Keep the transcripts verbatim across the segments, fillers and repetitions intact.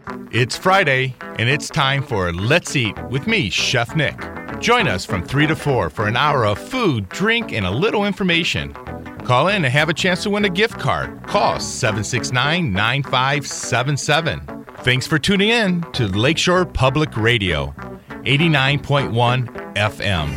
It's Friday, and it's time for Let's Eat with me, Chef Nick. Join us from three to four for an hour of food, drink, and a little information. Call in and have a chance to win a gift card. Call seven six nine, nine five seven seven. Thanks for tuning in to Lakeshore Public Radio, eighty-nine point one F M.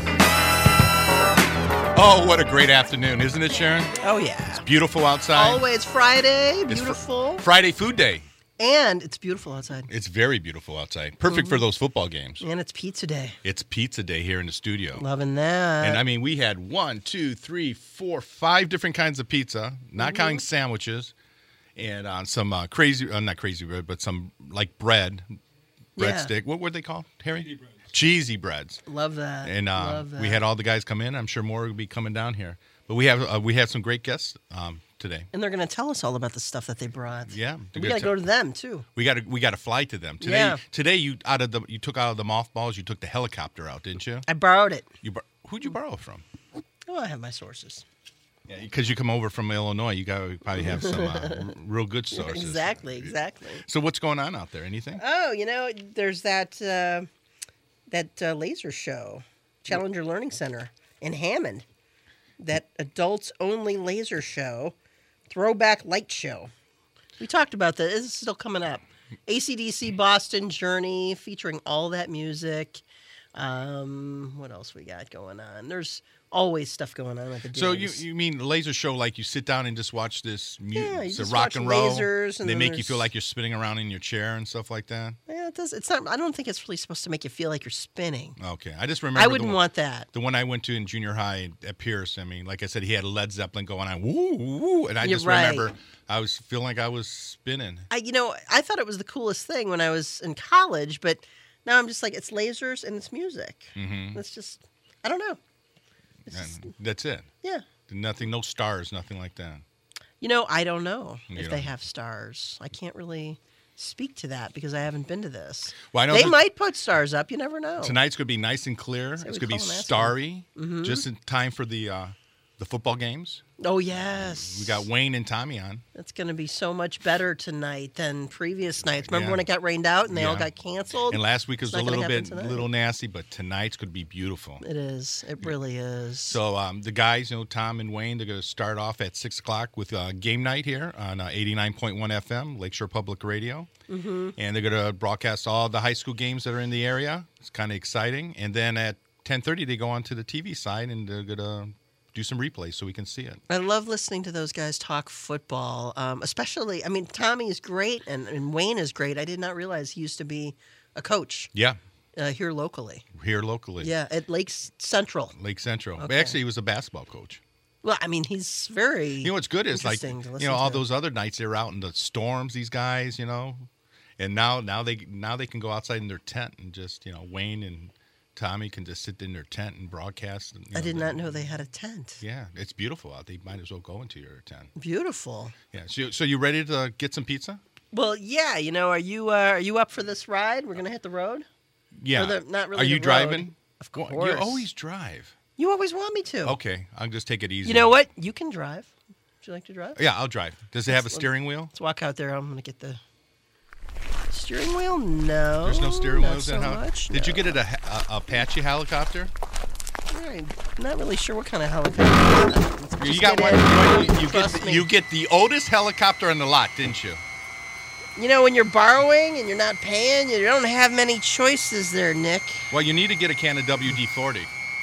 Oh, what a great afternoon, isn't it, Sharon? Oh, yeah. It's beautiful outside. Always Friday, It's beautiful. fr- Friday food day. And it's beautiful outside. It's very beautiful outside. Perfect Mm-hmm. for those football games. And it's pizza day. It's pizza day here in the studio. Loving that. And I mean, we had one, two, three, four, five different kinds of pizza, not Mm-hmm. counting sandwiches, and on uh, some uh, crazy, uh, not crazy bread, but some like bread, Yeah. breadstick. What were they called, Harry? Cheesy breads. Cheesy breads. Love that. And uh, Love that. we had all the guys come in. I'm sure more will be coming down here. But we have uh, we have some great guests um, today. And they're going to tell us all about the stuff that they brought. Yeah, We got to go to them, too. We got to we got to fly to them today. Yeah. Today you out of the you took out of the mothballs. You took the helicopter out, didn't you? I borrowed it. You bor- who'd you borrow it from? Oh, I have my sources. Yeah, because you come over from Illinois, you got to probably have some uh, r- real good sources. Exactly, exactly. So what's going on out there? Anything? Oh, you know, there's that uh, that uh, laser show, Challenger Learning Center in Hammond. That adults-only laser show, throwback light show. We talked about that. This is still coming up. A C D C Boston Journey, featuring all that music. Um, what else we got going on? There's always stuff going on at the games. So you you mean laser show like you sit down and just watch this music, Yeah, you the just rock watch and roll, lasers, and they then make you there's- feel like you're spinning around in your chair and stuff like that? Yeah, it does. It's not. I don't think it's really supposed to make you feel like you're spinning. Okay, I just remember I the wouldn't one, want that. the one I went to in junior high at Pierce. I mean, like I said, he had Led Zeppelin going on, woo, woo, and I You're just right. remember I was feeling like I was spinning. I, you know, I thought it was the coolest thing when I was in college, but now I'm just like, it's lasers and it's music. Mm-hmm. It's just, I don't know. It's just, And that's it. yeah. Nothing, no stars, nothing like that. You know, I don't know You if don't they know. have stars. I can't really speak to that because I haven't been to this. Well, I know They that might put stars up. You never know. tonight's going to be nice and clear. Say It's we going to be call 'em assholes. starry, Mm-hmm. just in time for the uh, the football games. Oh, yes. We got Wayne and Tommy on. It's going to be so much better tonight than previous nights. Remember Yeah. when it got rained out and they all Yeah. got canceled? And last week was It's a not gonna little happen bit, tonight. little nasty, but tonight's going to be beautiful. It is. It really is. So um, the guys, you know, Tom and Wayne, they're going to start off at six o'clock with uh, game night here on uh, eighty-nine point one F M, Lakeshore Public Radio. Mm-hmm. And they're going to broadcast all the high school games that are in the area. It's kind of exciting. And then at ten thirty, they go on to the T V side, and they're going to do some replays so we can see it. I love listening to those guys talk football, um, especially, I mean, Tommy is great and, and Wayne is great. I did not realize he used to be a coach Yeah, uh, here locally. here locally. Yeah, at Lake Central. Lake Central. But Okay. actually, he was a basketball coach. Well, I mean, he's very You know what's good is like interesting to you listen know all to. those other nights they were out in the storms. These guys, you know, and now now they now they can go outside in their tent and just you know Wayne and Tommy can just sit in their tent and broadcast. You I know, did the- not know they had a tent. Yeah, it's beautiful out. They might as well go into your tent. Beautiful. Yeah. So so you ready to get some pizza? Well, yeah, you know, are you uh, are you up for this ride? We're going to hit the road? Yeah. Or the- not really Are you the road. driving? Of Well, course. you always drive. You always want me to. Okay, I'll just take it easy. You know what? You can drive. Would you like to drive? Yeah, I'll drive. Does it have a Let's- steering wheel? Let's walk out there. I'm going to get the steering wheel. No. There's no steering not wheels so in how? much. Did you no. get it a, a Apache helicopter? I'm not really sure what kind of helicopter. Let's You just got get one. in. You, you, get Trust the, me. you get the oldest helicopter in the lot, didn't you? You know, when you're borrowing and you're not paying, you don't have many choices there, Nick. Well, you need to get a can of W D forty.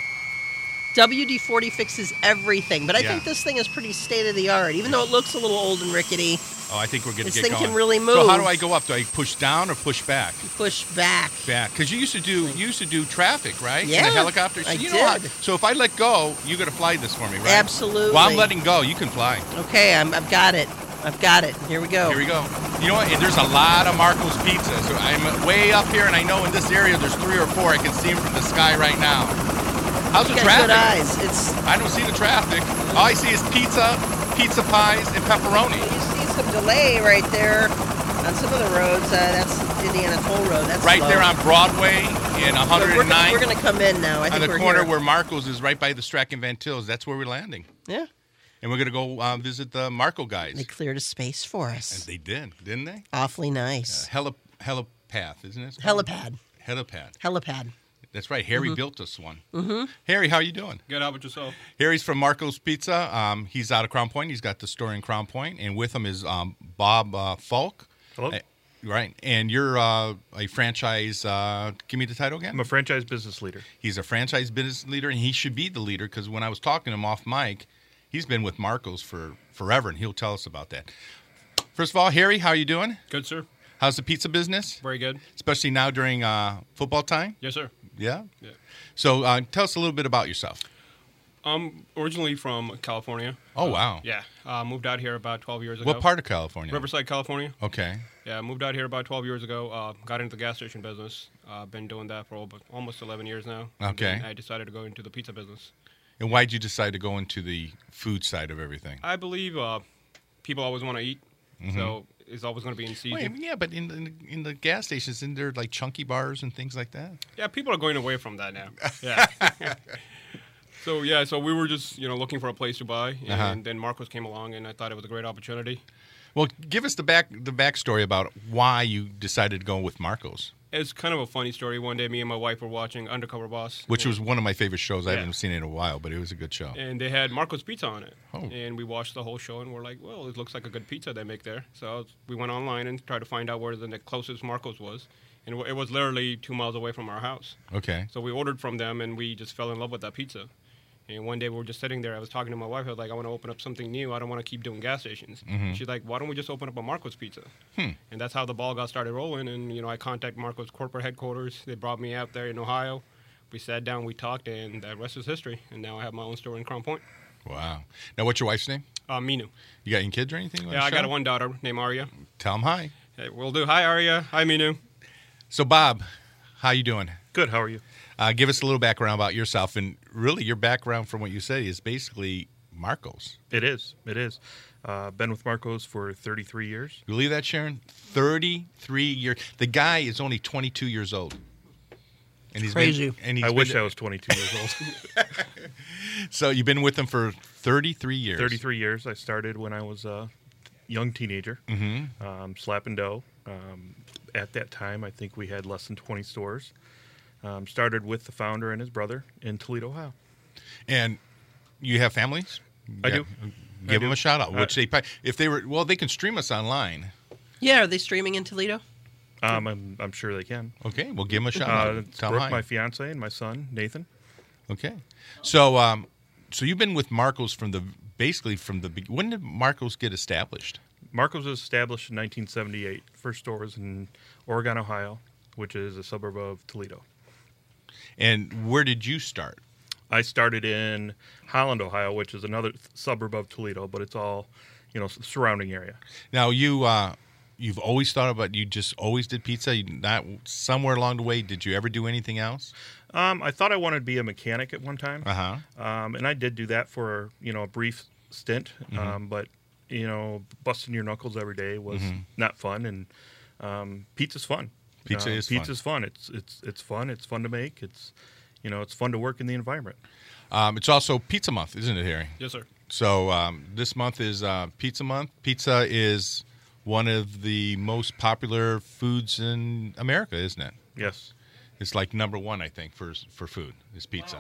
W D forty fixes everything, but I Yeah. think this thing is pretty state of the art. Even though it looks a little old and rickety, Oh, I think we're going to This get thing going. can really So how do move. I go up? Do I push down or push back? you push back. Back, because you used to do you used to do traffic, right? In Yeah, a helicopter. So I you know how, did. so if I let go, you got to fly this for me, right? Absolutely. While I'm letting go, you can fly. Okay, I'm, I've got it. I've got it. Here we go. Here we go. You know what? And there's a lot of Marco's Pizza. So I'm way up here, and I know in this area there's three or four. I can see them from the sky right now. How's You the got traffic? good eyes. It's I don't see the traffic. All I see is pizza, pizza pies, and pepperoni. you see some delay right there on some of the roads. Uh, that's Indiana Toll Road. That's Right slow. there on Broadway and So one oh we're, nine. we're going to come in now. I on think the we're corner here. where Marco's is, right by the Strachan Van Tills. That's where we're landing. Yeah, And we're going to go uh, visit the Marco guys. they cleared a space for And us. they did, didn't they? Awfully nice. Heli- helipad, isn't it? Helipad. Helipad. Helipad. That's right. Harry mm-hmm. built us one. Mm-hmm. Harry, how are you doing? Good. How about yourself? Harry's from Marco's Pizza. Um, he's out of Crown Point. He's got the store in Crown Point, and with him is um, Bob uh, Falk. Hello. Uh, right. And you're uh, a franchise. Uh, give me the title again. I'm a franchise business leader. He's a franchise business leader, and he should be the leader because when I was talking to him off mic, he's been with Marco's for forever, and he'll tell us about that. First of all, Harry, how are you doing? Good, sir. How's the pizza business? Very good. Especially now during uh, football time? Yes, sir. Yeah? Yeah. So uh, tell us a little bit about yourself. I'm originally from California. Oh, uh, wow. Yeah. Uh, moved out here about twelve years ago. What part of California? Riverside, California. Okay. Yeah, moved out here about twelve years ago. Uh, got into the gas station business. Uh, been doing that for over, almost eleven years now. Okay. And I decided to go into the pizza business. And why did you decide to go into the food side of everything? I believe uh, people always want to eat, mm-hmm. so it's always going to be in season. Wait, yeah, but in the, in the gas stations, isn't there like chunky bars and things like that? Yeah, people are going away from that now. Yeah. So, yeah, so we were just, you know, looking for a place to buy, and uh-huh. then Marco's came along, and I thought it was a great opportunity. Well, give us the back the backstory about why you decided to go with Marco's. It's kind of a funny story. One day, me and my wife were watching Undercover Boss. Which was one of my favorite shows. I yeah. haven't seen it in a while, but it was a good show. And they had Marco's Pizza on it. Oh. And we watched the whole show, and we're like, well, it looks like a good pizza they make there. So we went online and tried to find out where the closest Marco's was. And it was literally two miles away from our house. Okay. So we ordered from them, and we just fell in love with that pizza. And one day we were just sitting there. I was talking to my wife. I was like, I want to open up something new. I don't want to keep doing gas stations. Mm-hmm. She's like, why don't we just open up a Marco's Pizza? Hmm. And that's how the ball got started rolling. And, you know, I contacted Marco's corporate headquarters. They brought me out there in Ohio. We sat down, we talked, and the rest is history. And now I have my own store in Crown Point. Wow. Now, what's your wife's name? Uh, Minu. You got any kids or anything? Yeah, I got a one daughter named Arya. Tell them hi. Hey, we'll do. Hi, Arya. Hi, Minu. So, Bob, how you doing? Good. How are you? Uh, give us a little background about yourself, and really your background from what you say is basically Marco's. It is. It is. Uh, been with Marco's for thirty-three years. You believe that, Sharon? thirty-three years. The guy is only twenty-two years old. And he's crazy. Been, and he's I been, wish I was twenty-two years old. So you've been with him for thirty-three years. thirty-three years. I started when I was a young teenager, mm-hmm. um, slapping dough. Um, at that time, I think we had less than twenty stores. Um, started with the founder and his brother in Toledo, Ohio. And you have families? I yeah. do. Give I them do. a shout out. Uh, Which they, if they were, well, they can stream us online. Yeah, are they streaming in Toledo? Um, I'm, I'm sure they can. Okay, well, give them a shout Uh, out. it's Tell Brooke, them hi. my fiance, and my son, Nathan. Okay. So, um, so you've been with Marco's from the, basically from the, when did Marco's get established? Marco's was established in nineteen seventy-eight. First store was in Oregon, Ohio, which is a suburb of Toledo. And where did you start? I started in Holland, Ohio, which is another th- suburb of Toledo, but it's all, you know, surrounding area. Now, you, uh, you've always thought about, you just always did pizza? You not somewhere along the way, did you ever do anything else? Um, I thought I wanted to be a mechanic at one time. Uh-huh. Um, and I did do that for, you know, a brief stint. Mm-hmm. Um, but, you know, busting your knuckles every day was mm-hmm. not fun. And um, pizza's fun. Pizza uh, is pizza's fun. fun. It's it's it's fun. It's fun to make. It's you know it's fun to work in the environment. Um, it's also Pizza Month, isn't it, Harry? Yes, sir. So um, this month is uh, Pizza Month. Pizza is one of the most popular foods in America, isn't it? Yes. It's like number one, I think, for for food is pizza. Wow.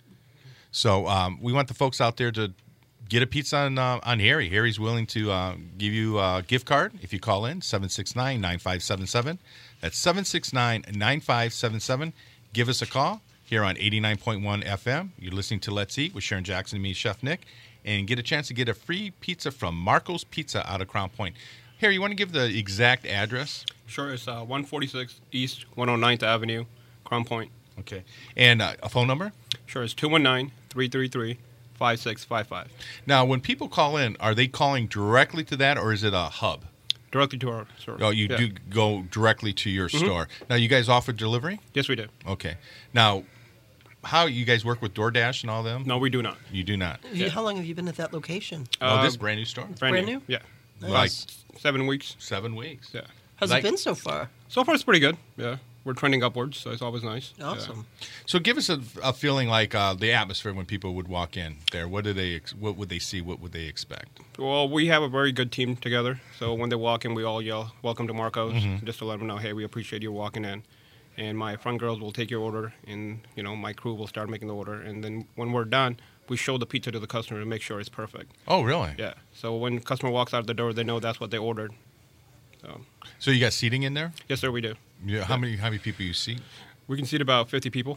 So um, we want the folks out there to get a pizza on, uh, on Harry. Harry's willing to uh, give you a gift card if you call in, seven six nine, nine five seven seven. That's seven six nine, nine five seven seven. Give us a call here on eighty-nine point one F M. You're listening to Let's Eat with Sharon Jackson and me, Chef Nick, and get a chance to get a free pizza from Marco's Pizza out of Crown Point. Harry, you want to give the exact address? Sure. It's uh, one forty-six East one oh ninth Avenue, Crown Point. Okay. And uh, a phone number? Sure. It's two one nine, three three three, five six five five. Now, when people call in, are they calling directly to that, or is it a hub? Directly to our store. Oh, you yeah. do go directly to your mm-hmm. store. Now, you guys offer delivery? Yes, we do. Okay. Now, how you guys work with DoorDash and all them? No, we do not. You do not? Yeah. How long have you been at that location? Uh, oh, this is Uh, brand new store? Brand, Brand new? new? Yeah. Nice. Like seven weeks. Seven weeks. Yeah. How's like, it been so far? So far, it's pretty good. Yeah. we're trending upwards, so it's always nice. Yeah. Awesome. So give us a, a feeling like uh, the atmosphere when people would walk in there. What do they? ex- What would they see? What would they expect? Well, we have a very good team together. So when they walk in, we all yell, "Welcome to Marco's," Mm-hmm. just to let them know, "Hey, we appreciate you walking in." And my front girls will take your order, and you know my crew will start making the order. And then when we're done, we show the pizza to the customer to make sure it's perfect. Oh, really? Yeah. So when customer walks out the door, they know that's what they ordered. So So you got seating in there? yes, sir, we do. Yeah. How many? How many people you seat? We can seat about fifty people.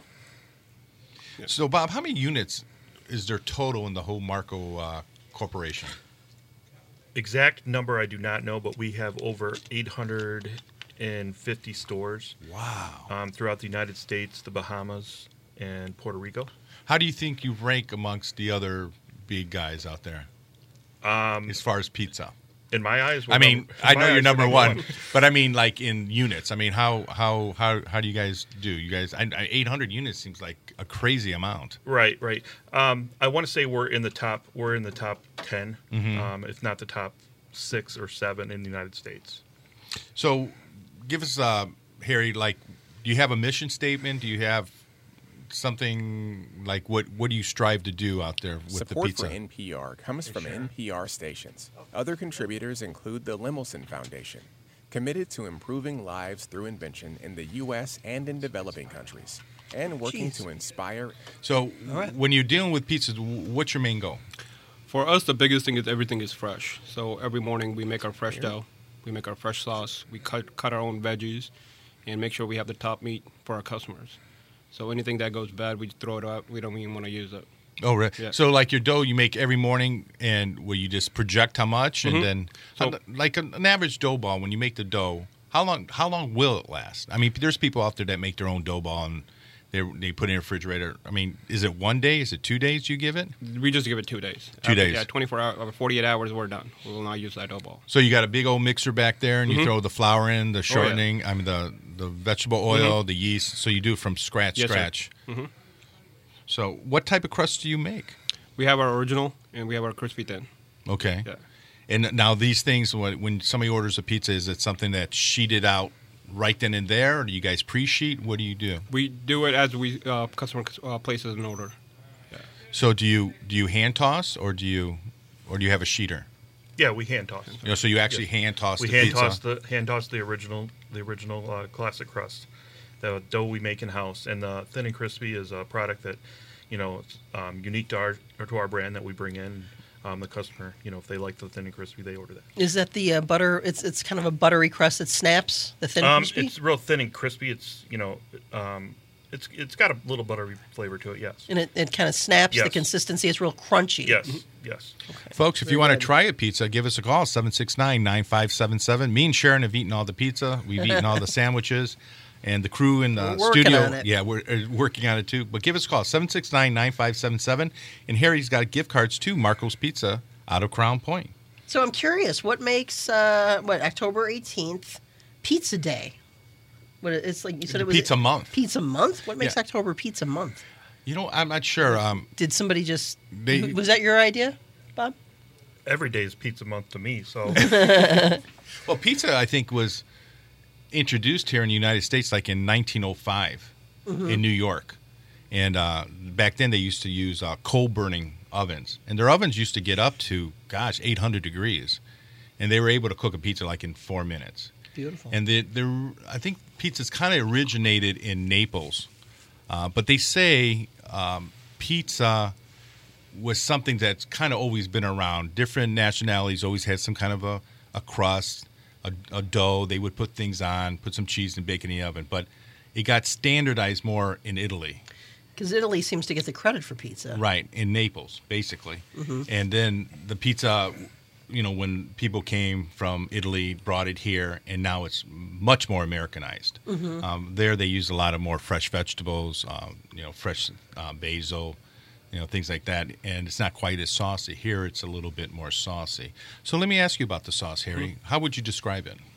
So Bob, how many units is there total in the whole Marco uh, Corporation? Exact number I do not know, but we have over eight hundred fifty stores Wow. um, throughout the United States, the Bahamas, and Puerto Rico. How do you think you rank amongst the other big guys out there Um, as far as pizza? in my eyes, we're I mean, number- in I my know eyes, you're we're number one, but I mean, like in units. I mean, how how how how do you guys do? You guys, I, I, eight hundred units seems like a crazy amount. Right, right. Um, I want to say we're in the top. We're in the top 10 Mm-hmm. um, if not the top six or seven in the United States. So, give us, uh, Harry. Like, do you have a mission statement? Do you have something like what? What do you strive to do out there with Support the pizza? for N P R comes from N P R stations. Other contributors include the Lemelson Foundation, committed to improving lives through invention in the U S and in developing countries, and working Jeez. to inspire. So, right. when you're dealing with pizzas, what's your main goal? For us, the biggest thing is everything is fresh. So every morning we make our fresh dough, we make our fresh sauce, we cut cut our own veggies, and make sure we have the top meat for our customers. So anything that goes bad, we just throw it out. We don't even want to use it. Oh, really? Yeah. So, like your dough, you make every morning, and will you just project how much, and Mhm. then, So- how- like an, an average dough ball, when you make the dough, how long? How long will it last? I mean, there's people out there that make their own dough ball and they they put it in a refrigerator. I mean, is it one day? Is it two days? You give it? We just give it two days. Two After- days. Yeah, twenty-four hours, or forty-eight hours, we're done. We will not use that dough ball. So you got a big old mixer back there, and you Mhm. throw the flour in, the yeah. shortening. I mean, the the vegetable oil, the yeast. So you do it from scratch, Yes, sir. scratch. Mhm. So, what type of crust do you make? We have our original, and we have our crispy thin. Okay. Yeah. And now these things, when, when somebody orders a pizza, is it something that's sheeted out right then and there, or do you guys pre-sheet? What do you do? We do it as we uh, customer uh, places an order. So do you do you hand toss, or do you or do you have a sheeter? Yeah, we hand toss. You know, so you actually Yes. hand toss We the hand pizza. toss the hand toss the original the original uh, classic crust, the dough we make in house, and the thin and crispy is a product that, you know, it's um, unique to our or to our brand that we bring in. Um, the customer, you know, if they like the thin and crispy, they order that. Is that the uh, butter? It's it's kind of a buttery crust that snaps. The thin Um, crispy. it's real thin and crispy. It's you know, um, it's it's got a little buttery flavor to it. Yes. and it, it kind of snaps. The Yes. consistency is real crunchy. Yes. Yes. Folks, if you want to try a pizza, give us a call, seven six nine, nine five seven seven. Me and Sharon have eaten all the pizza. We've eaten all the sandwiches. And the crew in the We're working studio, on it. yeah, we're uh, working on it too. But give us a call, seven six nine, nine five seven seven. And Harry's got gift cards to Marco's Pizza out of Crown Point. So I'm curious, what makes uh, what October eighteenth Pizza Day? What it- it's like you said it was Pizza month. Pizza month. What makes Yeah. October Pizza Month? You know, I'm not sure. Um, Did somebody just They- was that your idea, Bob? Every day is pizza month to me. So well, pizza, I think, was introduced here in the United States like in nineteen oh five in New York. And uh, back then they used to use uh, coal-burning ovens. And their ovens used to get up to, gosh, eight hundred degrees. And they were able to cook a pizza like in four minutes. Beautiful. And they, they're, I think pizza's kind of originated in Naples. Uh, but they say um, pizza was something that's kind of always been around. Different nationalities always had some kind of a, a crust, a, a dough. They would put things on, put some cheese and bacon in the oven. But it got standardized more in Italy. Because Italy seems to get the credit for pizza. Right, in Naples, basically. And then the pizza, you know, when people came from Italy, brought it here, and now it's much more Americanized. Um, there they use a lot of more fresh vegetables, um, you know, fresh uh, basil, you know, things like that. And it's not quite as saucy. Here it's a little bit more saucy. So let me ask you about the sauce, Harry. How would you describe it?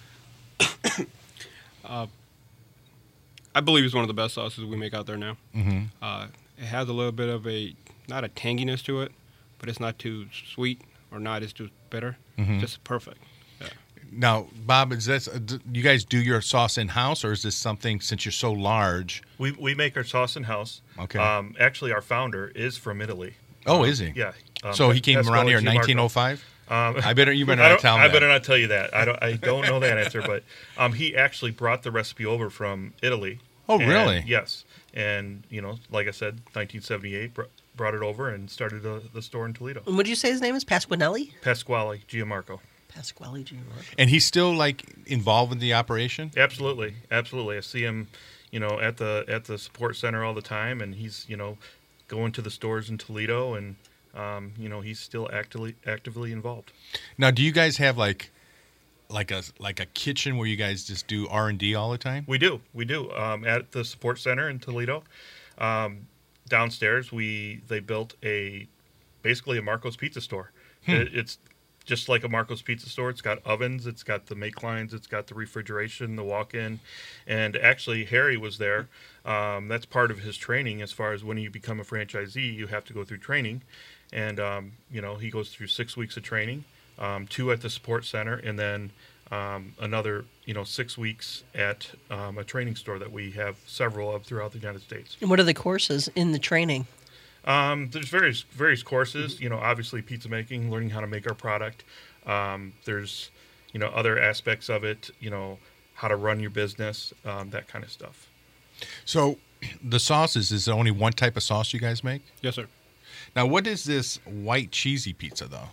I believe it's one of the best sauces we make out there now. Mm-hmm. Uh, it has a little bit of a, not a tanginess to it, but it's not too sweet or not as too bitter. Mhm. Just perfect. Yeah. Now, Bob, is this uh, d- you guys do your sauce in house, or is this something since you're so large? We we make our sauce in house. Okay. Um, actually, our founder is from Italy. Oh, Um, is he? Yeah. Um, So he came Pasquale around here in Giammarco. nineteen oh five. Um, I better you better I not don't- tell me. I that. better not tell you that. I don't. I don't know that answer, but um, he actually brought the recipe over from Italy. Oh, And- really? Yes. And you know, like I said, nineteen seventy-eight br- brought it over and started the, the store in Toledo. And what did you say his name is? Pasquinelli? Pasquale Giammarco. Pasquale Junior And he's still like involved in the operation. Absolutely, absolutely. I see him, you know, at the at the support center all the time, and he's you know going to the stores in Toledo, and um, you know he's still actively actively involved. Now, do you guys have like like a like a kitchen where you guys just do R and D all the time? We do, we do. Um, at the support center in Toledo, um, downstairs we they built a basically a Marco's Pizza store. It, it's just like a Marco's Pizza store. It's got ovens, it's got the make lines, it's got the refrigeration, the walk-in, and actually Harry was there. Um, that's part of his training. As far as when you become a franchisee, you have to go through training, and um, you know he goes through six weeks of training, um, two at the support center, and then um, another you know six weeks at um, a training store that we have several of throughout the United States. And what are the courses in the training? Um, there's various various courses. You know, obviously pizza making, learning how to make our product. Um, there's you know other aspects of it. You know, how to run your business, um, that kind of stuff. So, the sauces is there only one type of sauce you guys make? Yes, sir. Now, what is this white cheesy pizza though?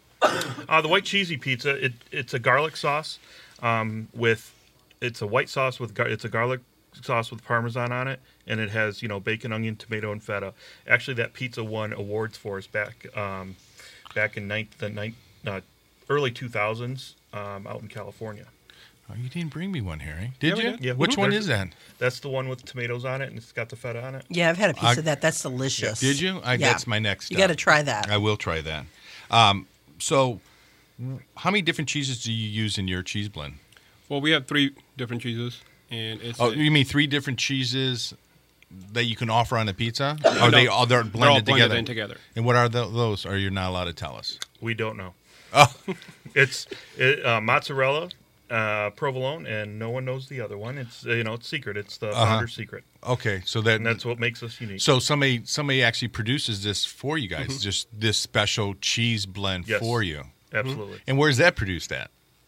Uh, the white cheesy pizza, it, it's a garlic sauce um, with it's a white sauce with gar- it's a garlic sauce with Parmesan on it, and it has you know bacon, onion, tomato, and feta. Actually, that pizza won awards for us back um, back in ninth, the ninth, uh, early two thousands um, out in California. Oh, you didn't bring me one, Harry. Did Yeah, we you? did. Yeah, Which mhm. one There's- is that? That's the one with tomatoes on it, and it's got the feta on it. Yeah, I've had a piece I- of that. That's delicious. Did you? I, Yeah. That's my next. You step. got to try that. I will try that. Um, so, how many different cheeses do you use in your cheese blend? Well, we have three different cheeses, and it's Oh, a- you mean three different cheeses that you can offer on a pizza? Or No, they all they're they're all blended blended together? in together. And what are tho- those? Or you're not allowed to tell us? We don't know. Oh, It's it, uh, mozzarella, uh, provolone, and no one knows the other one. It's uh, you know it's secret. It's the Uh-huh. founder's secret, okay. So that and that's what makes us unique. so somebody somebody actually produces this for you guys, just this special cheese blend Yes. for you. Absolutely. And where's that produced at?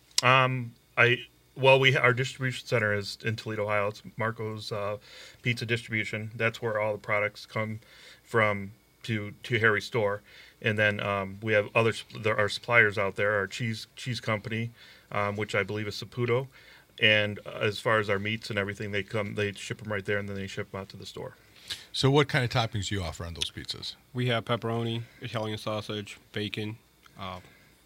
Um, I well, we our distribution center is in Toledo, Ohio. It's Marco's uh, Pizza Distribution. That's where all the products come from to to Harry's store, and then um, we have other sup- there are suppliers out there. Our cheese cheese company, um, which I believe is Saputo, and uh, as far as our meats and everything, they come they ship them right there, and then they ship them out to the store. So what kind of toppings do you offer on those pizzas? we have pepperoni, Italian sausage, bacon, uh,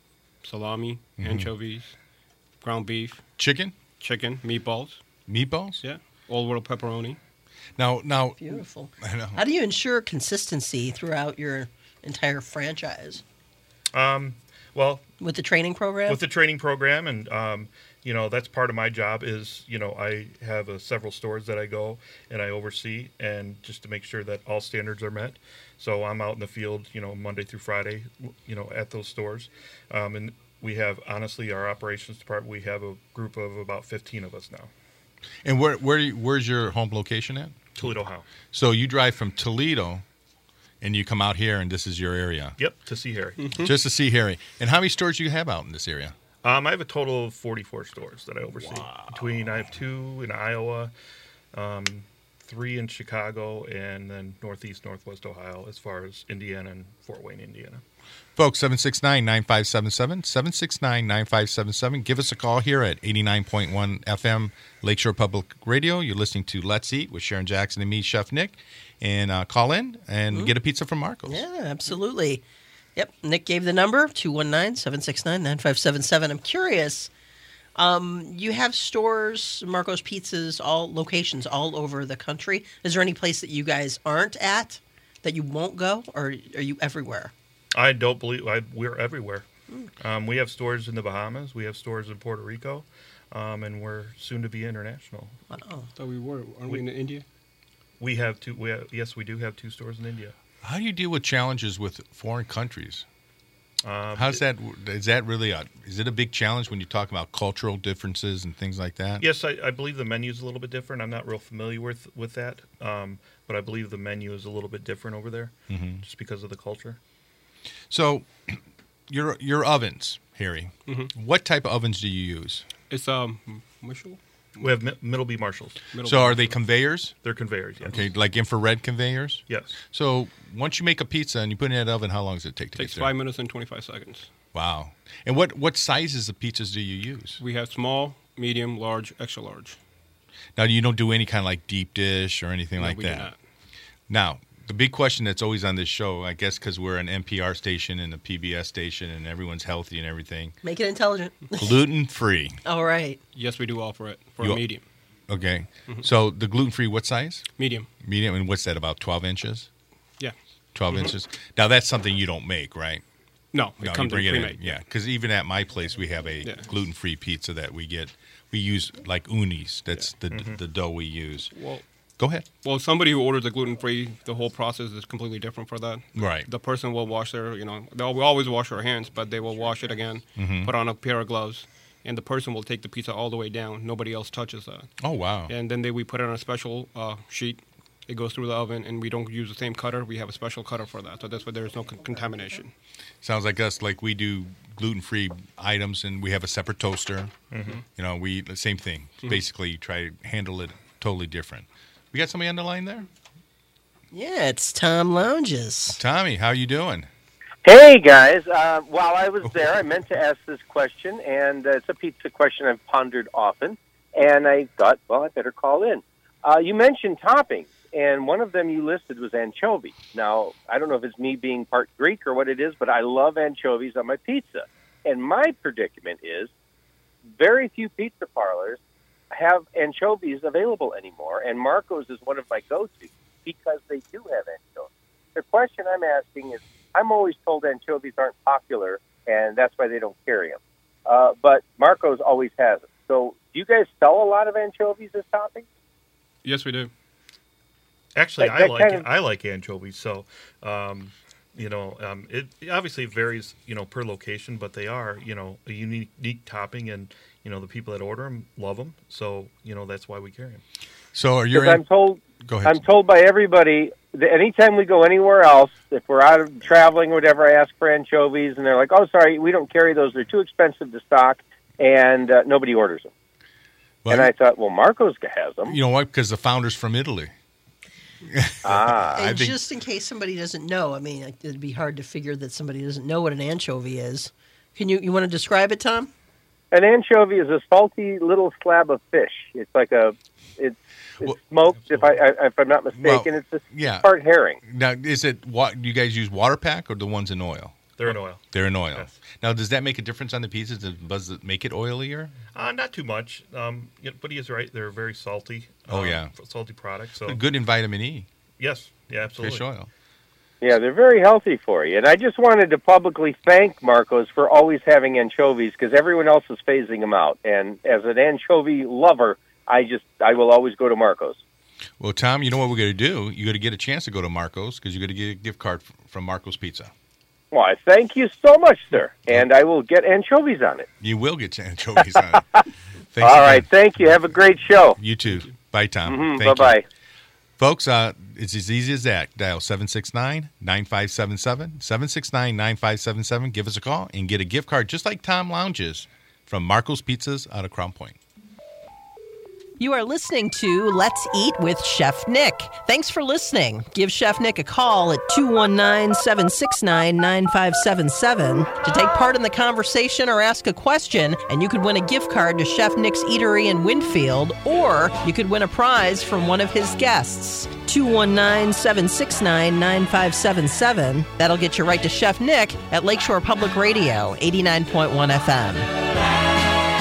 salami, Mm-hmm. anchovies, ground beef, Chicken, chicken, meatballs. meatballs. Yeah, old world pepperoni. Now, now, Beautiful. I know. How do you ensure consistency throughout your entire franchise? Um, well, With the training program? with the training program, and um, you know that's part of my job is you know I have uh, several stores that I go and I oversee, and just to make sure that all standards are met. So I'm out in the field, you know, Monday through Friday, you know, at those stores, um, and we have honestly our operations department. We have a group of about fifteen of us now. And where where where's your home location at? Toledo, Ohio. So you drive from Toledo, and you come out here, and this is your area, Yep, to see Harry. just to see Harry. And how many stores do you have out in this area? Um, I have a total of forty-four stores that I oversee. Between I have two in Iowa, um, three in Chicago, and then Northeast, Northwest Ohio, as far as Indiana and Fort Wayne, Indiana. Folks, seven six nine, nine five seven seven, seven six nine, nine five seven seven. Give us a call here at eighty-nine point one F M Lakeshore Public Radio. You're listening to Let's Eat with Sharon Jackson and me, Chef Nick. And uh, call in and get a pizza from Marco's. Yeah, absolutely. Yep. Nick gave the number, two one nine, seven six nine, nine five seven seven. I'm curious. Um, you have stores, Marco's Pizzas, all locations all over the country. Is there any place that you guys aren't at that you won't go, or are you everywhere? I don't believe I, we're everywhere. Um, we have stores in the Bahamas. We have stores in Puerto Rico, um, and we're soon to be international. Wow. So we were, aren't we in India? We have two. We have, yes, we do have two stores in India. How do you deal with challenges with foreign countries? Um, How's that? Is that really a? Is it a big challenge when you talk about cultural differences and things like that? Yes, I, I believe the menu is a little bit different. I'm not real familiar with with that, um, but I believe the menu is a little bit different over there, Mm-hmm. just because of the culture. So, your your ovens, Harry. Mm-hmm. What type of ovens do you use? It's um, Mitchell. We have Mi- Middleby Marshalls. Middle So, are they conveyors? They're conveyors. Yes. Okay, like infrared conveyors. Yes. So, once you make a pizza and you put it in that oven, how long does it take to Takes get there? five minutes and twenty-five seconds. Wow. And what what sizes of pizzas do you use? We have small, medium, large, extra large. Now, you don't do any kind of like deep dish or anything No, like we that. do not. Now, the big question that's always on this show, I guess because we're an N P R station and a P B S station and everyone's healthy and everything, Make it intelligent. gluten-free. All right. Yes, we do offer it for You- a medium. Okay. So the gluten-free, what size? Medium. Medium, and what's that, about twelve inches? Yeah. twelve inches? Now, that's something you don't make, right? No, it No, comes you bring in it pre-made. in. Yeah, because even at my place, we have a Yeah. gluten-free pizza that we get. We use like unis. That's the the dough we use. Well, Go ahead. well, somebody who orders a gluten free, the whole process is completely different for that. Right. The person will wash their, you know, they'll we always wash our hands, but they will wash it again, Mm-hmm. put on a pair of gloves, and the person will take the pizza all the way down. Nobody else touches that. Oh, wow. And then they, we put it on a special uh, sheet. It goes through the oven, and we don't use the same cutter. We have a special cutter for that, so that's why there's no con- contamination. Sounds like us, like we do gluten-free items, and we have a separate toaster. Mm-hmm. You know, we the same thing. Basically, try to handle it totally different. We got somebody on the line there? Yeah, it's Tom Lounges. Tommy, how you doing? Hey guys, uh, while I was there, I meant to ask this question, and uh, it's a pizza question I've pondered often. And I thought, well, I better call in. Uh, you mentioned toppings, and one of them you listed was anchovy. Now, I don't know if it's me being part Greek or what it is, but I love anchovies on my pizza. And my predicament is very few pizza parlors have anchovies available anymore, and Marco's is one of my go-to because they do have anchovies. The question I'm asking is, I'm always told anchovies aren't popular, and that's why they don't carry them. Uh, but Marco's always has them. So do you guys sell a lot of anchovies as toppings? Yes, we do. Actually, That- I that like kind it. of- I like anchovies. So, um, you know, um, it, it obviously varies, you know, per location, but they are, you know, a unique, unique topping, and you know, the people that order them love them. So, you know, that's why we carry them. So are you Because I'm told, Go ahead. I'm told by everybody that anytime we go anywhere else, if we're out of traveling or whatever, I ask for anchovies, and they're like, "Oh, sorry, we don't carry those. They're too expensive to stock," and uh, nobody orders them. Well, and I thought, well, Marco's has them. you know what? Because the founder's from Italy. Ah, And think- just in case somebody doesn't know, I mean, it'd be hard to figure that somebody doesn't know what an anchovy is. Can you you want to describe it, Tom? an anchovy is a salty little slab of fish. It's like a, it's, it's Well- smoked. If I, I if I'm not mistaken, Well, it's a yeah. part herring. Now, is it what you guys use water pack or the ones in oil? They're in oil. They're in oil. Yes. Now, does that make a difference on the pizzas? Does- Does it make it oilier? Uh, not too much, um, yeah, but he is right. They're very salty. Oh, um, yeah. salty products. So Good in vitamin E, yes, yeah, absolutely. fish oil. Yeah, they're very healthy for you. And I just wanted to publicly thank Marcos for always having anchovies because everyone else is phasing them out. And as an anchovy lover, I just I will always go to Marcos. Well, Tom, you know what we're going to do? You're going to get a chance to go to Marco's because you're going to get a gift card f- from Marco's Pizza. Well, I thank you so much, sir. And I will get anchovies on it. You will get anchovies on it. Thanks All again. right, thank you. Have a great show. You too. Bye, Tom. hmm Thank Bye-bye. you. Folks, uh, it's as easy as that. Dial seven six nine, nine five seven seven, seven six nine, nine five seven seven. Give us a call and get a gift card just like Tom Lounges from Marco's Pizzas out of Crown Point. You are listening to Let's Eat with Chef Nick. Thanks for listening. Give Chef Nick a call at two one nine, seven six nine, nine five seven seven to take part in the conversation or ask a question, and you could win a gift card to Chef Nick's Eatery in Winfield, or you could win a prize from one of his guests. two one nine, seven six nine, nine five seven seven. That'll get you right to Chef Nick at Lakeshore Public Radio, eighty-nine point one F M.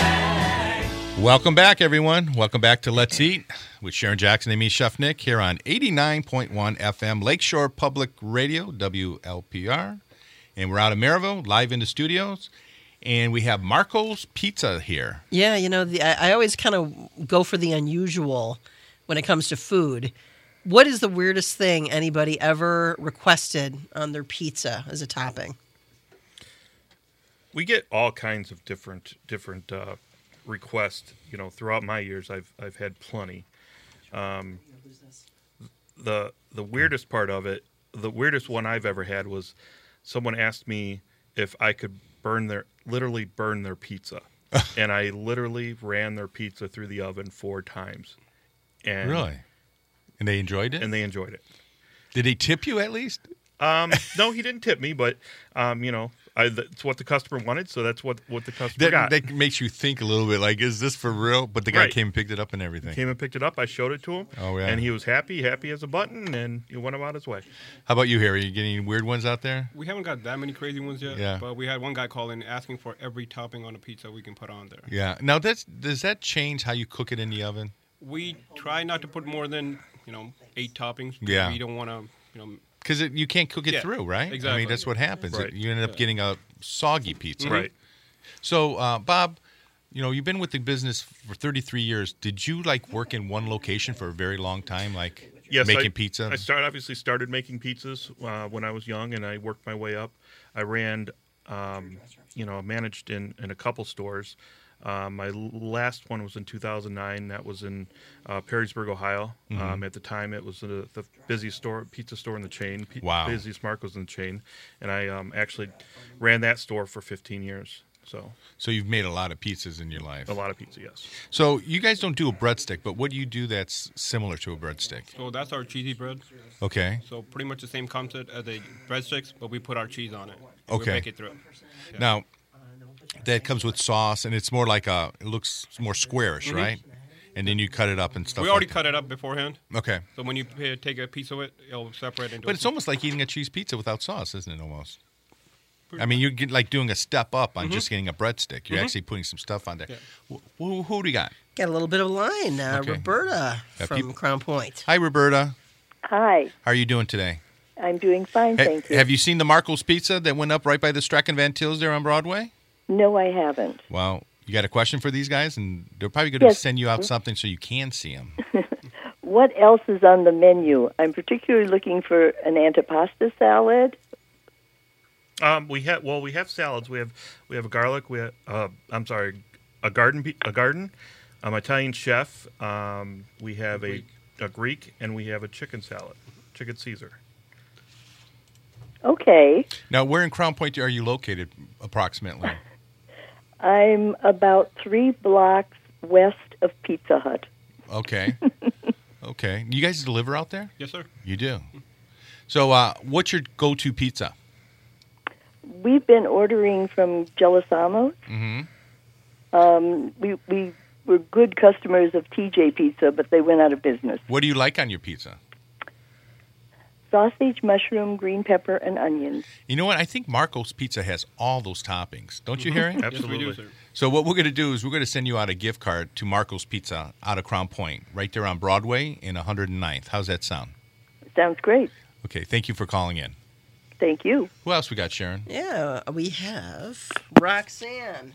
Welcome back, everyone. Welcome back to Let's Eat with Sharon Jackson and me, Chef Nick, here on eighty-nine point one F M, Lakeshore Public Radio, W L P R. And we're out of Maryville, live in the studios. And we have Marco's Pizza here. Yeah, you know, the, I, I always kind of go for the unusual when it comes to food. What is the weirdest thing anybody ever requested on their pizza as a topping? We get all kinds of different different uh, requests. You know, throughout my years, I've I've had plenty. Um, the the weirdest part of it, the weirdest one I've ever had was someone asked me if I could burn their literally burn their pizza, and I literally ran their pizza through the oven four times. And, Really? And they enjoyed it? And they enjoyed it. Did he tip you at least? Um, no, he didn't tip me, but um, you know, I, that's what the customer wanted, so that's what, what the customer That, got. that makes you think a little bit like, is this for real? But the guy Right. came and picked it up and everything. Came and picked it up. I showed it to him. Oh, yeah. And he was happy, happy as a button, and he went about his way. How about you, Harry? You getting any weird ones out there? We haven't got that many crazy ones yet. Yeah. But we had one guy call in asking for every topping on a pizza we can put on there. Yeah. Now, that's does that change how you cook it in the oven? We try not to put more than, you know, eight toppings. because Yeah. We don't want to, you know, Because you can't cook it Yeah, through, right? I exactly. mean, that's what happens. Right. You end up getting a soggy pizza. Right. So, uh, Bob, you know, you've been with the business for thirty-three years. Did you, like, work in one location for a very long time, like Yes, making I, pizza? I started obviously started making pizzas uh, when I was young, and I worked my way up. I ran, um, you know, managed in, in a couple stores. Um, my l- last one was in two thousand nine. That was in uh, Perrysburg, Ohio. Mm-hmm. Um, at the time, it was the, the busiest store, pizza store in the chain. P- Wow. Busiest Marco's in the chain, and I um, actually ran that store for fifteen years. So So you've made a lot of pizzas in your life. a lot of pizza, yes. So you guys don't do a breadstick, but what do you do that's similar to a breadstick? so that's our cheesy bread. Okay. So pretty much the same concept as the breadsticks, but we put our cheese on it. Okay. We make it through. Yeah. Now, that comes with sauce, and it's more like a, it looks more squarish, right? And then you cut it up and stuff Mm-hmm. we already like cut it up beforehand. that. Okay. So when you p- take a piece of it, it'll separate into But a- it's almost like eating a cheese pizza without sauce, isn't it, almost? I mean, you're get, like doing a step up on just getting a breadstick. You're actually putting some stuff on there. Yeah. Wh- Who, who do you got? Got a little bit of a line. Uh, Okay. Roberta Yeah, from people- Crown Point. Hi, Roberta. Hi, How are you doing today? I'm doing fine, Ha- thank you. Have you seen the Marco's Pizza that went up right by the Strachan Van Tills there on Broadway? No, I haven't. Well, you got a question for these guys, and they're probably going to Yes. send you out something so you can see them. What else is on the menu? I'm particularly looking for an antipasta salad. Um, we have well, we have salads. We have we have a garlic. We have, uh, I'm sorry, a garden pe- a garden, um, Italian chef. Um, we have a a Greek, and we have a chicken salad, chicken Caesar. Okay, Now, where in Crown Point are you located, approximately? I'm about three blocks west of Pizza Hut. Okay. Okay. You guys deliver out there? Yes, sir. You do. So, uh, what's your go-to pizza? We've been ordering from Gelasamos. Mm-hmm. Um, we we were good customers of T J Pizza, but they went out of business. What do you like on your pizza? Sausage, mushroom, green pepper, and onions. You know what? I think Marco's Pizza has all those toppings. Don't you, Harry? Absolutely. Yes, we do, sir. So what we're going to do is we're going to send you out a gift card to Marco's Pizza out of Crown Point, right there on Broadway in one hundred ninth. How's that sound? Sounds great. Okay, thank you for calling in. Thank you. Who else we got, Sharon? Yeah, we have Roxanne.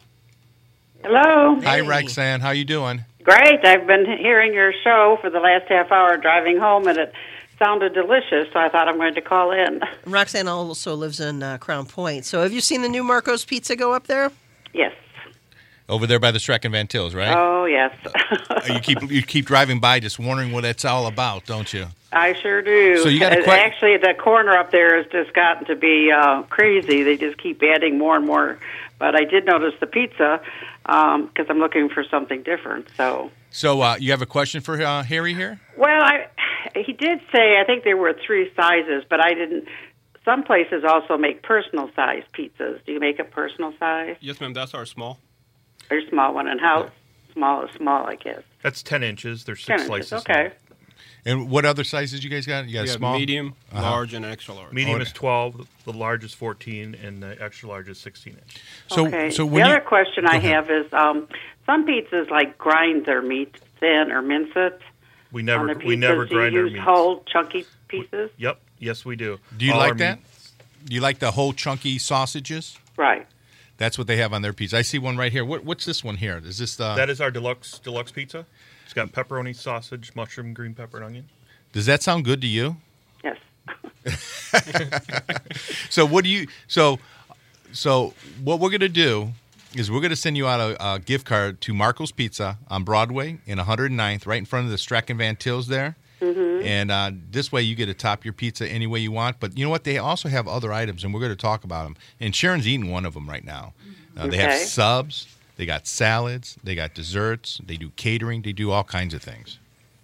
Hello. Hi, Hey. Roxanne. How you doing? Great. I've been hearing your show for the last half hour driving home, and it sounded delicious, so I thought I'm going to call in. Roxanne also lives in uh, Crown Point. So have you seen the new Marco's Pizza go up there? Yes. Over there by the Strachan Van Tills, right? Oh, yes. you keep you keep driving by, just wondering what it's all about, don't you? I sure do. So you got a Uh, que- Actually, the corner up there has just gotten to be uh, crazy. They just keep adding more and more. But I did notice the pizza because I'm looking for something different. So, So uh, you have a question for uh, Harry here? well, I he did say I think there were three sizes, but I didn't. Some places also make personal size pizzas. Do you make a personal size Yes, ma'am. That's our small. or small one? And how small is small? I guess That's ten inches. There's ten six inches. slices. Okay. And what other sizes you guys got? You got We a have small? medium, Uh-huh. large, and an extra large. Medium Oh, is twelve. The large is fourteen, and the extra large is sixteen inch. So, okay. so the when other you, question Go I ahead. have is um, some pizzas like grind their meat thin or mince it. We on never the we never pizzas. Do you grind our use meats. whole chunky pieces. Yep. Yes, we do. Do you All like our that? meats- Do you like the whole chunky sausages? Right. That's what they have on their pizza. I see one right here. What, what's this one here? Is this the? That is our deluxe deluxe pizza. It's got pepperoni, sausage, mushroom, green pepper, and onion. Does that sound good to you? Yes. So what do you? So So what we're going to do is we're going to send you out a, a gift card to Marco's Pizza on Broadway in one hundred ninth, right in front of the Strachan Van Tills there. Mm-hmm. And uh, this way you get to top your pizza any way you want. But you know what? They also have other items, and we're going to talk about them. And Sharon's eating one of them right now. Uh, they have Okay. subs. They got salads. They got desserts. They do catering. They do all kinds of things.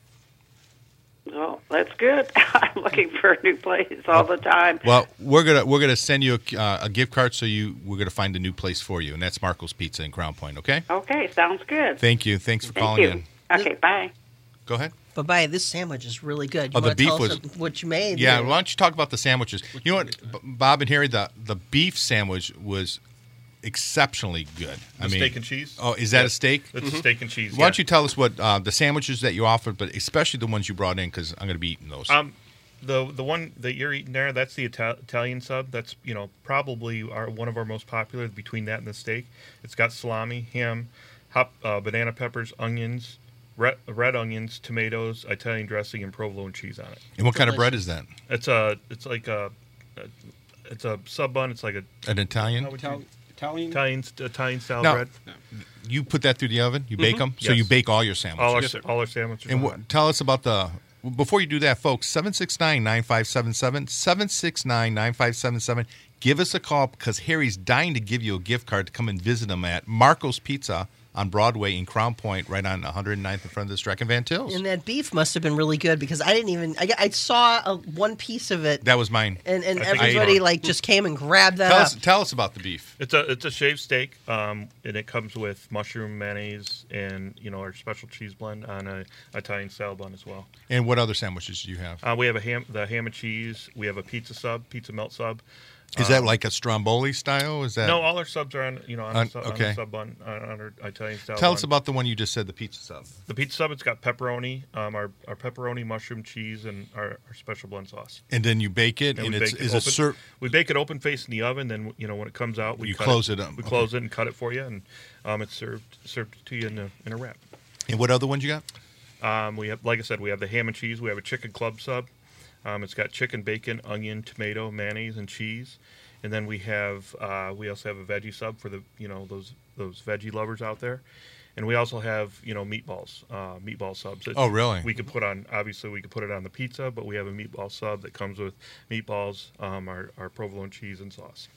Well, that's good. I'm looking for a new place all the time. Well, we're gonna we're gonna send you a, uh, a gift card, so you we're gonna find a new place for you, and that's Marco's Pizza in Crown Point. Okay. Okay, sounds good. Thank you. Thanks for Thank calling you. in. Okay, bye. Go ahead. But by this sandwich is really good. You Oh, the wanna beef tell us was- what you made? Yeah. Why don't you talk about the sandwiches? You know what, B- Bob and Harry, the the beef sandwich was exceptionally good. The I mean, steak and cheese? Oh, is that Yeah. a steak? It's a steak and cheese. Why don't yeah. you tell us what uh, the sandwiches that you offered, but especially the ones you brought in, because I'm going to be eating those. Um, the the one that you're eating there, that's the Ital- Italian sub. That's you know probably our one of our most popular. Between that and the steak, it's got salami, ham, hop, uh, banana peppers, onions, red, red onions, tomatoes, Italian dressing, and provolone cheese on it. and what kind of bread is that? It's a it's like a, a it's a sub bun. It's like a An Italian? Ital- Italian. Italian Italian style Now, bread. You put that through the oven? You bake them? So Yes. you bake all your sandwiches? All our Yes, sir. all our sandwiches. And are what, on. tell us about the. Before you do that, folks, seven six nine, nine five seven seven, seven six nine, nine five seven seven. Give us a call because Harry's dying to give you a gift card to come and visit him at Marco's Pizza on Broadway in Crown Point, right on one hundred ninth in front of the Strachan Van Tills. And that beef must have been really good because I didn't even. I, I saw a, one piece of it, That was mine. and, and I think everybody I- like just came and grabbed that Tell up. us, tell us about the beef. It's a it's a shaved steak, um, and it comes with mushroom mayonnaise and you know our special cheese blend on a Italian style bun as well. And what other sandwiches do you have? Uh, we have a ham, the ham and cheese. We have a pizza sub, pizza melt sub. Is that like a Stromboli style? Is that No, all our subs are on you know on, On- the, sub, okay. on the sub bun on, on our Italian style. Tell bun. us about the one you just said, the pizza sub. the pizza sub. It's got pepperoni, um, our our pepperoni, mushroom, cheese, and our, our special blend sauce. And then you bake it, And and we it's bake is it it open. ser- We bake it open face in the oven. Then you know when it comes out, we You cut close it up. We Okay. close it and cut it for you, and um, it's served served to you in a in a wrap. And what other ones you got? Um, we have, like I said, we have the ham and cheese. We have a chicken club sub. Um, it's got chicken, bacon, onion, tomato, mayonnaise, and cheese. And then we have uh, we also have a veggie sub for the you know those those veggie lovers out there. And we also have you know meatballs, uh, meatball subs. that Oh, really? We could put on obviously we could put it on the pizza, but we have a meatball sub that comes with meatballs, um, our our provolone cheese and sauce.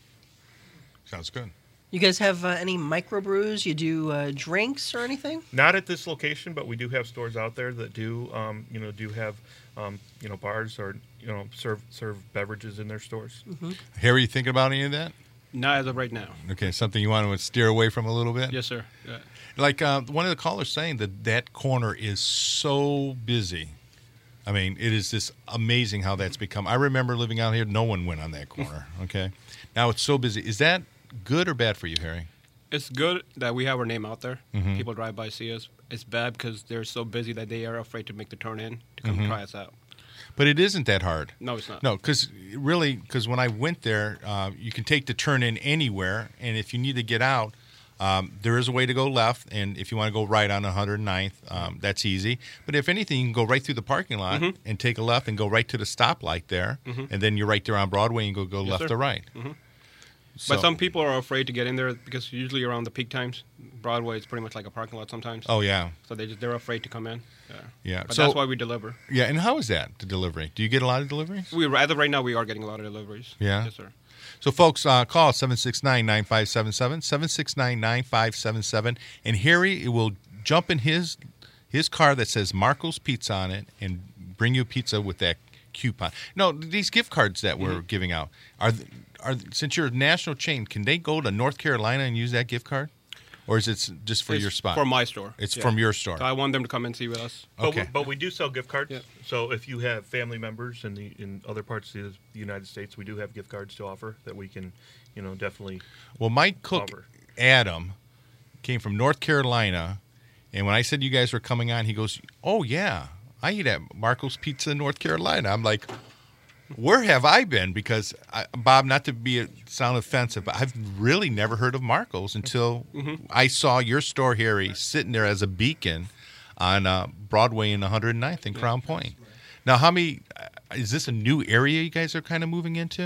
Sounds good. You guys have uh, any microbrews? You do uh, drinks or anything? Not at this location, but we do have stores out there that do, um, you know, do have, um, you know, bars or you know serve serve beverages in their stores. Harry, you thinking about any of that? Not as of right now. Okay, something you want to steer away from a little bit? Yes, sir. Yeah. Like uh, one of the callers saying that that corner is so busy. I mean, it is just amazing how that's become. I remember living out here, no one went on that corner, okay? Now it's so busy. Is that good or bad for you, Harry? It's good that we have our name out there. Mhm. People drive by, see us. It's bad because they're so busy that they are afraid to make the turn in to come Mhm. try us out. But it isn't that hard. No, it's not. No, because really, because when I went there, uh, you can take the turn in anywhere, and if you need to get out, um, there is a way to go left, and if you want to go right on one hundred ninth, um, that's easy. But if anything, you can go right through the parking lot Mhm. and take a left and go right to the stoplight there, Mhm. and then you're right there on Broadway and go go Yes, left sir. or right. Mhm. So- But some people are afraid to get in there because usually around the peak times, Broadway is pretty much like a parking lot sometimes. Oh, yeah. So they just they're afraid to come in. Yeah. Yeah, But so- that's why we deliver. Yeah, and how is that, the delivery? Do you get a lot of deliveries? We rather right now we are getting a lot of deliveries. Yeah. Yes, sir. So, folks, uh, call seven six nine, nine five seven seven, seven six nine, nine five seven seven, and Harry will jump in his his car that says Marco's Pizza on it and bring you pizza with that coupon. No, these gift cards that we're Mhm. giving out, are th- are since you're a national chain, can they go to North Carolina and use that gift card? Or is it s- just for It's your spot? For my store. It's Yeah. from your store. So I want them to come and see with us. But, we, Okay. but we do sell gift cards. Yeah. So if you have family members in the in other parts of the United States, we do have gift cards to offer that we can, you know, definitely. Well, my cook, Offer. Adam, came from North Carolina, and when I said you guys were coming on, he goes, "Oh, yeah, I eat at Marco's Pizza in North Carolina." I'm like, where have I been? Because, I, Bob, not to be a, sound offensive, but I've really never heard of Marco's until Mhm. I saw your store, Harry, sitting there as a beacon on uh, Broadway in one hundred ninth in Crown Point. Now, how many, uh, is this a new area you guys are kind of moving into?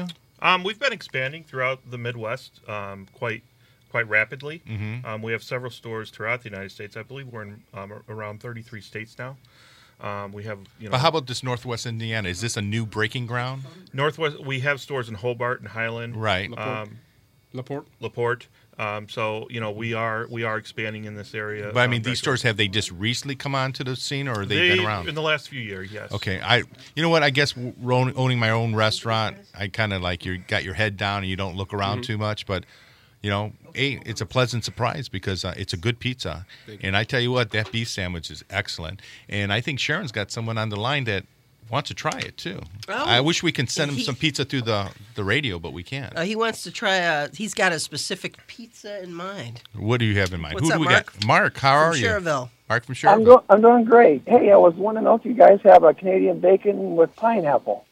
Um, we've been expanding throughout the Midwest um, quite quite rapidly. Mm-hmm. Um, we have several stores throughout the United States. I believe we're in um, around thirty-three states now. Um, we have, you know. But how about this Northwest Indiana? Is this a new breaking ground? Northwest? We have stores in Hobart and Highland, Right. Um, Laporte. Laporte. Um, so you know we are we are expanding in this area. But I mean, um, these stores, have they just recently come onto the scene, or have they, they been around? in the last few years? Yes. Okay, I. You know what? I guess w- ro- owning my own restaurant, I kind of like you got your head down and you don't look around Mm-hmm. too much. But you know, hey, it's a pleasant surprise because uh, it's a good pizza. And I tell you what, that beef sandwich is excellent. And I think Sharon's got someone on the line that wants to try it too. Oh. I wish we can send him He- some pizza through the the radio, but we can't. Uh, he wants to try a. He's got a specific pizza in mind. What do you have in mind? What's Who up, do we Mark? got? Mark, how are From you? Cherville. Mark from I'm, Cherville. go- I'm doing great. Hey, I was wondering if you guys have a Canadian bacon with pineapple.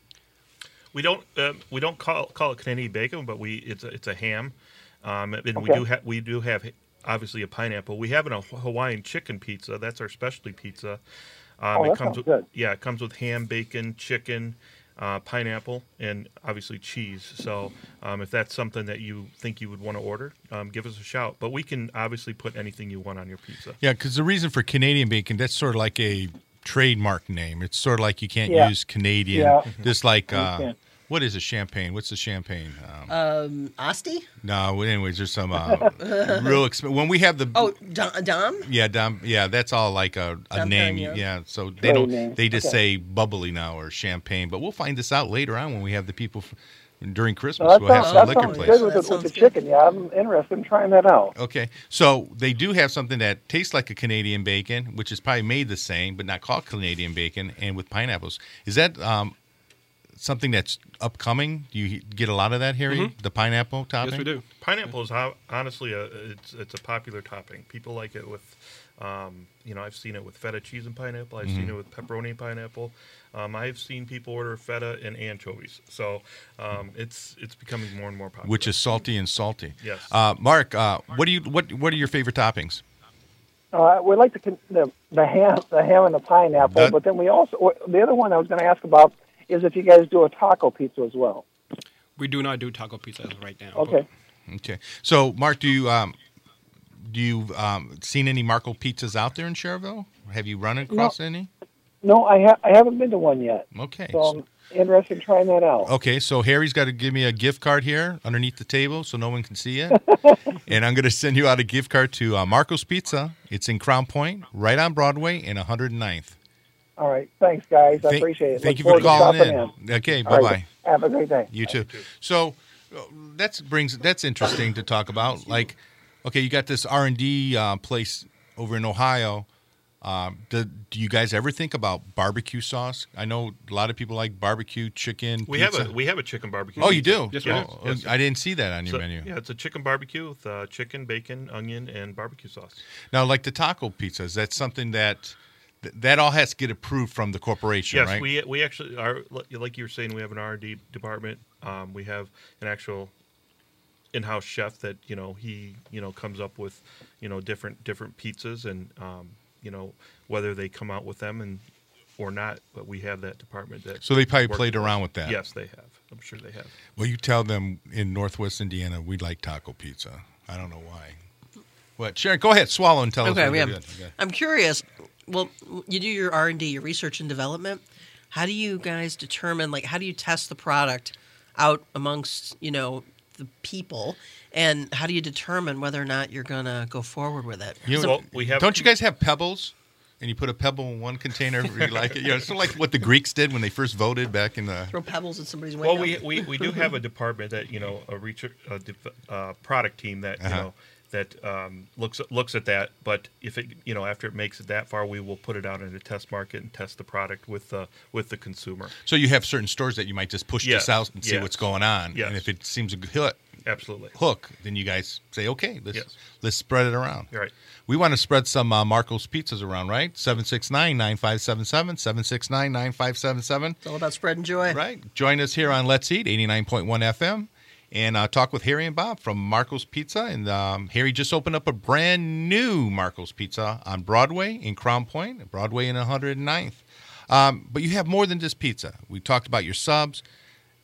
We don't uh, we don't call call it Canadian bacon, but we it's a, it's a ham, um, and we Okay. do have we do have obviously a pineapple. We have a Hawaiian chicken pizza. That's our specialty pizza. Um, Oh, it that comes sounds with good. yeah, it comes with ham, bacon, chicken, uh, pineapple, and obviously cheese. So um, if that's something that you think you would want to order, um, give us a shout. But we can obviously put anything you want on your pizza. Yeah, because the reason for Canadian bacon, that's sort of like a trademark name. It's sort of like you can't Yeah. use Canadian. Yeah. Just like, I uh, understand. what is a champagne? What's the champagne? Um, Um, Asti? no, anyways, there's some uh, real exp- when we have the Oh, Dom? Dom? yeah, Dom, yeah, that's all like a, a Dom name. Perignon. Yeah, so they Trade don't name. they just Okay. say bubbly now or champagne. But we'll find this out later on when we have the people f- during Christmas. No, that we'll have sounds, some that liquor sounds place. good with, That the, with the sounds good. chicken. Yeah, I'm interested in trying that out. Okay, so they do have something that tastes like a Canadian bacon, which is probably made the same, but not called Canadian bacon, and with pineapples. Is that um, something that's upcoming? Do you get a lot of that, Harry? The pineapple topping? Yes, we do. Pineapple is ho- honestly a it's it's a popular topping. People like it with, um, you know, I've seen it with feta cheese and pineapple. I've Mm-hmm. seen it with pepperoni and pineapple. Um, I've seen people order feta and anchovies. So um, it's it's becoming more and more popular. Which is salty and salty. Yes. Uh, Mark, uh, what do you what what are your favorite toppings? Uh, we like the, con- the the ham, the ham and the pineapple. That- but then we also the other one I was going to ask about is if you guys do a taco pizza as well. We do not do taco pizza as of right now. Okay. Okay. So, Mark, do you um, do you um, seen any Marco pizzas out there in Cherville? Have you run across any? No, I ha- I haven't been to one yet. Okay. So I'm interested in trying that out. Okay, so Harry's got to give me a gift card here underneath the table so no one can see it. And I'm going to send you out a gift card to uh, Marco's Pizza. It's in Crown Point, right on Broadway and one hundred ninth. All right. Thanks, guys. I Thank- appreciate it. Thank Look you for forward to calling stopping in. Okay, All bye-bye. right. Have a great day. You too. So uh, that's brings that's interesting to talk about. Like, okay, you got this R and D uh, place over in Ohio. Um, do, do you guys ever think about barbecue sauce? I know a lot of people like barbecue chicken. we pizza. have a we have a chicken barbecue. Oh, you pizza. do? Yes, we Yeah. do. Oh, Yes, sir. I didn't see that on your So, menu. Yeah, it's a chicken barbecue with uh, chicken, bacon, onion, and barbecue sauce. Now, like the taco pizzas, that's something that th- that all has to get approved from the corporation, Yes, right? we we actually are like you were saying. We have an R and D department. Um, we have an actual in-house chef that you know he you know comes up with you know different different pizzas and um, you know whether they come out with them and or not. But we have that department that. So they probably works played with us. around with that. Yes, they have. I'm sure they have. Well, you tell them in Northwest Indiana we like taco pizza. I don't know why. What, Sharon? Go ahead, swallow and tell us. Okay, what yeah. you're doing. Okay. I'm curious. Well, you do your R and D, your research and development. How do you guys determine, like, how do you test the product out amongst, you know, the people, and how do you determine whether or not you're gonna go forward with it? You know, Well, we have- don't you guys have pebbles? And you put a pebble in one container if you like it. You know, sort of like what the Greeks did when they first voted back in the. Throw pebbles at somebody's window. Well, we, we, we do have a department that you know a research a de- uh, product team that you Uh-huh. know that um, looks looks at that. But if it you know after it makes it that far, we will put it out in a test market and test the product with the with the consumer. So you have certain stores that you might just push Yes, this out and see yes. what's going on. Yes. And if it seems a good hit, Absolutely. hook, then you guys say, okay, let's Yes. let's spread it around. You're right. We want to spread some uh, Marco's pizzas around, right? seven six nine, nine five seven seven, seven six nine, nine five seven seven. It's all about spreading joy. Right. Join us here on Let's Eat, eighty-nine point one F M, and uh, talk with Harry and Bob from Marco's Pizza. And um, Harry just opened up a brand new Marco's Pizza on Broadway in Crown Point, Broadway and one hundred ninth. Um, but you have more than just pizza. We talked about your subs.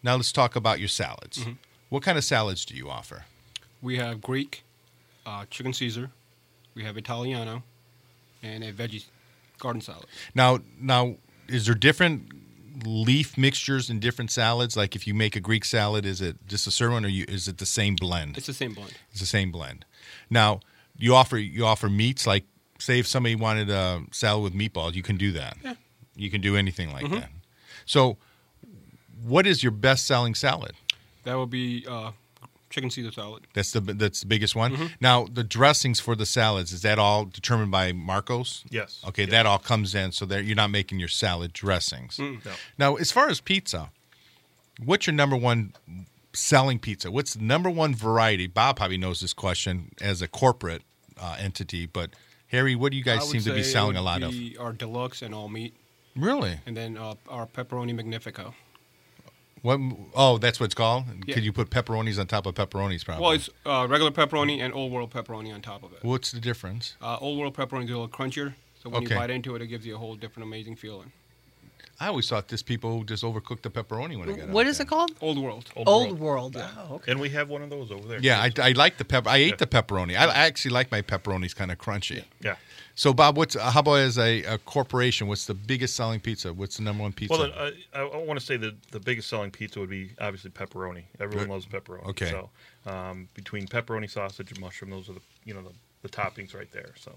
Now let's talk about your salads. Mm-hmm. What kind of salads do you offer? We have Greek, uh, chicken Caesar. We have Italiano, and a veggie garden salad. Now, now, is there different leaf mixtures in different salads? Like if you make a Greek salad, is it just a certain one, or you, is it the same blend? It's the same blend. It's the same blend. Now, you offer you offer meats. Like, say, if somebody wanted a salad with meatballs, you can do that. Yeah. You can do anything like Mm-hmm. that. So, what is your best-selling salad? That would be uh, chicken Caesar salad. That's the that's the biggest one. Mm-hmm. Now, the dressings for the salads, is that all determined by Marcos? Yes. Okay, Yes. that all comes in, so that you're not making your salad dressings. Mm. No. Now, as far as pizza, what's your number one selling pizza? What's the number one variety? Bob probably knows this question as a corporate uh, entity, but Harry, what do you I guys would seem to be say it selling would a lot of? be our deluxe and all meat, Really? and then uh, our pepperoni magnifico. What? Oh, that's what it's called? Yeah. Could you put pepperonis on top of pepperonis, probably? Well, it's uh, regular pepperoni and Old World pepperoni on top of it. What's the difference? Uh, Old World pepperoni is a little crunchier, so when Okay. you bite into it, it gives you a whole different amazing feeling. I always thought this people just overcooked the pepperoni when it got What out is there. it called? Old World. Old World. Oh, okay. And we have one of those over there. Yeah, I, I like the pepper. I ate Yeah. the pepperoni. I, I actually like my pepperonis kind of crunchy. Yeah. So, Bob, what's how about as a, a corporation? What's the biggest selling pizza? What's the number one pizza? Well, uh, I, I want to say that the biggest selling pizza would be obviously pepperoni. Everyone Good. loves pepperoni. Okay. So um, between pepperoni, sausage, and mushroom, those are the you know the, the toppings right there. So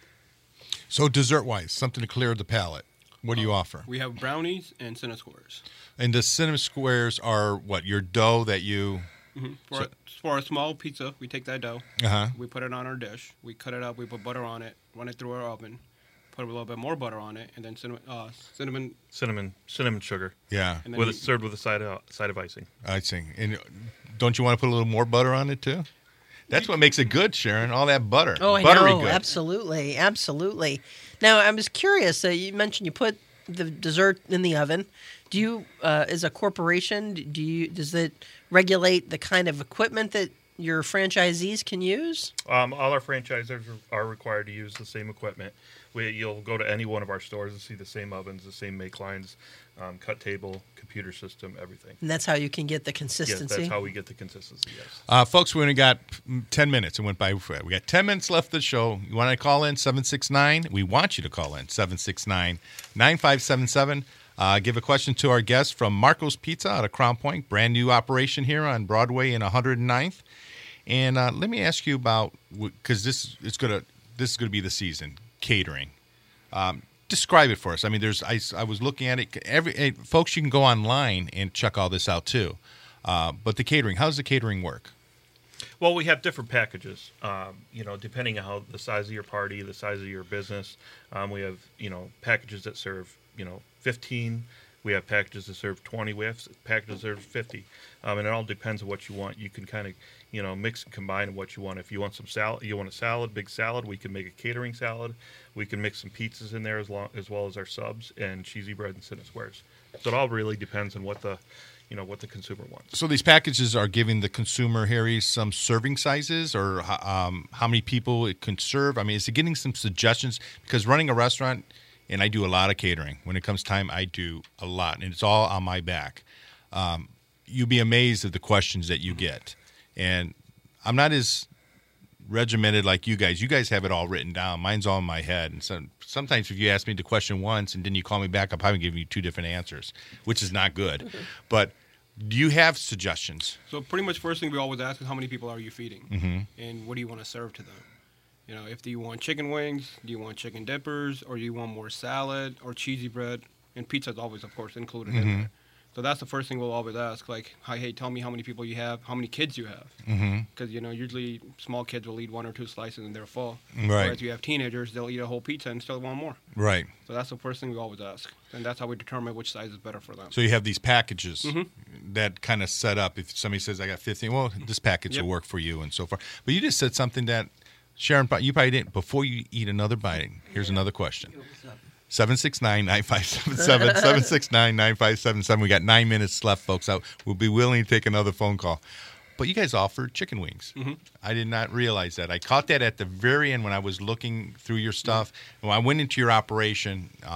so dessert wise, something to clear the palate. What do you offer? We have brownies and cinnamon squares. And the cinnamon squares are what? Your dough that you. Mm-hmm. For, So- a, for a small pizza, we take that dough, Uh huh. we put it on our dish, we cut it up, we put butter on it, run it through our oven, put a little bit more butter on it, and then cinnamon, uh, cinnamon, cinnamon, cinnamon sugar, Yeah, and then with you, it served with a side of side of icing. I see. And don't you want to put a little more butter on it too? That's what makes it good, Sharon. All that butter. Oh, I Buttery know. good. Absolutely, absolutely. Now, I was curious. Uh, you mentioned you put the dessert in the oven. Do you, uh, as a corporation, do you does it regulate the kind of equipment that your franchisees can use? Um, all our franchisors are are required to use the same equipment. We, you'll go to any one of our stores and see the same ovens, the same make lines, um, cut table, computer system, everything. And that's how you can get the Yes, consistency. that's how we get the consistency. Yes. Uh, folks, we only got mm, ten minutes. It went by. We got ten minutes left of the show. You want to call in seven six nine? We want you to call in seven six nine, nine five seven seven. Uh, give a question to our guest from Marco's Pizza out of Crown Point. Brand new operation here on Broadway and one hundred ninth. And uh, let me ask you about, because this it's gonna this is gonna be the season, catering. Um, describe it for us. I mean, there's I, I was looking at it. Every eh, folks, you can go online and check all this out too. Uh, but the catering, how does the catering work? Well, we have different packages. Um, you know, depending on how the size of your party, the size of your business. Um, we have you know packages that serve you know fifteen. We have packages that serve twenty. We have packages that serve fifty. Um, and it all depends on what you want. You can kind of you know mix and combine what you want. If you want some salad, you want a salad, big salad. We can make a catering salad. We can mix some pizzas in there as long as well as our subs and cheesy bread and cinnamon squares. So it all really depends on what the you know what the consumer wants. So these packages are giving the consumer, Harry, some serving sizes or um, how many people it can serve? I mean, is it getting some suggestions? Because running a restaurant, and I do a lot of catering. When it comes time, I do a lot, and it's all on my back. Um, you'd be amazed at the questions that you get. And I'm not as regimented like you guys. You guys have it all written down. Mine's all in my head. And so sometimes if you ask me the question once and then you call me back, I'll probably give you two different answers, which is not good. But do you have suggestions? So pretty much first thing we always ask is how many people are you feeding, Mm-hmm. and what do you want to serve to them? You know, if do you want chicken wings, do you want chicken dippers, or do you want more salad or cheesy bread? And pizza is always, of course, included Mm-hmm. in there. So that's the first thing we'll always ask. Like, hi, hey, tell me how many people you have, how many kids you have. Mm-hmm. Because, you know, usually small kids will eat one or two slices and they're full. Right. Whereas you have teenagers, they'll eat a whole pizza and still want more. Right. So that's the first thing we always ask. And that's how we determine which size is better for them. So you have these packages Mhm. that kind of set up. If somebody says, I got fifteen, well, this package Yep. will work for you and so forth. But you just said something that, Sharon, you probably didn't. Before you eat another bite, here's another question. seven six nine, nine five seven seven, seven six nine, nine five seven seven. We got nine minutes left, folks. I, we'll be willing to take another phone call. But you guys offer chicken wings. Mm-hmm. I did not realize that. I caught that at the very end when I was looking through your stuff. When I went into your operation, um,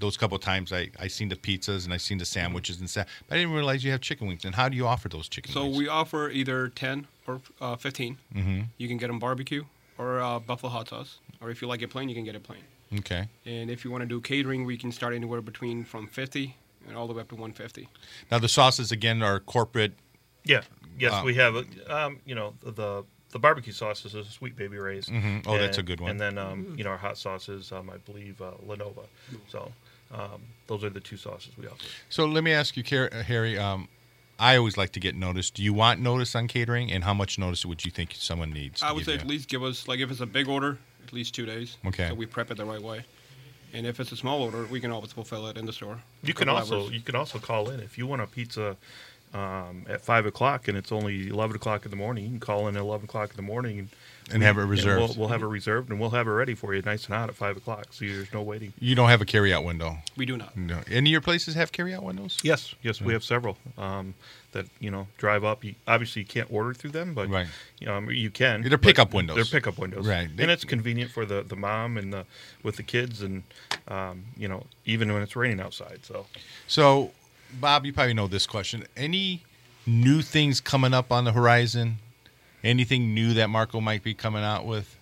those couple of times I I seen the pizzas and I seen the sandwiches and stuff. But I didn't realize you have chicken wings. And how do you offer those chicken So wings? we offer either ten or uh, fifteen. Mm-hmm. You can get them barbecue or uh, buffalo hot sauce, or if you like it plain, you can get it plain. Okay. And if you want to do catering, we can start anywhere between from fifty and all the way up to one fifty. Now the sauces again are corporate. Yeah. Yes, Um, we have. Um, you know, the the barbecue sauce is a Sweet Baby Ray's. Mhm. Oh, and, that's a good one. And then um, you know, our hot sauces, um, I believe uh, Lenovo. So um, those are the two sauces we offer. So let me ask you, Car- uh, Harry. Um, I always like to get notice. Do you want notice on catering, and how much notice would you think someone needs? I to would give say you? at least give us, like if it's a big order, at least two days. Okay. So we prep it the right way. And if it's a small order, we can always fulfill it in the store. You can Couple also hours. you can also call in if you want a pizza um, at five o'clock and it's only eleven o'clock in the morning. You can call in at eleven o'clock in the morning and, And have it and reserved. We'll, we'll have it reserved and we'll have it ready for you, nice and hot at five o'clock. So there's no waiting. You don't have a carryout window. We do not. No. Any of your places have carryout windows? Yes, yes, we have several um, that you know drive up. You, obviously, you can't order through them, but Right. um, you can. They're but pickup windows. They're pickup windows, Right. They- and it's convenient for the, the mom and the with the kids, and um, you know even when it's raining outside. So So, Bob, you probably know this question. Any new things coming up on the horizon? Anything new that Marco might be coming out with?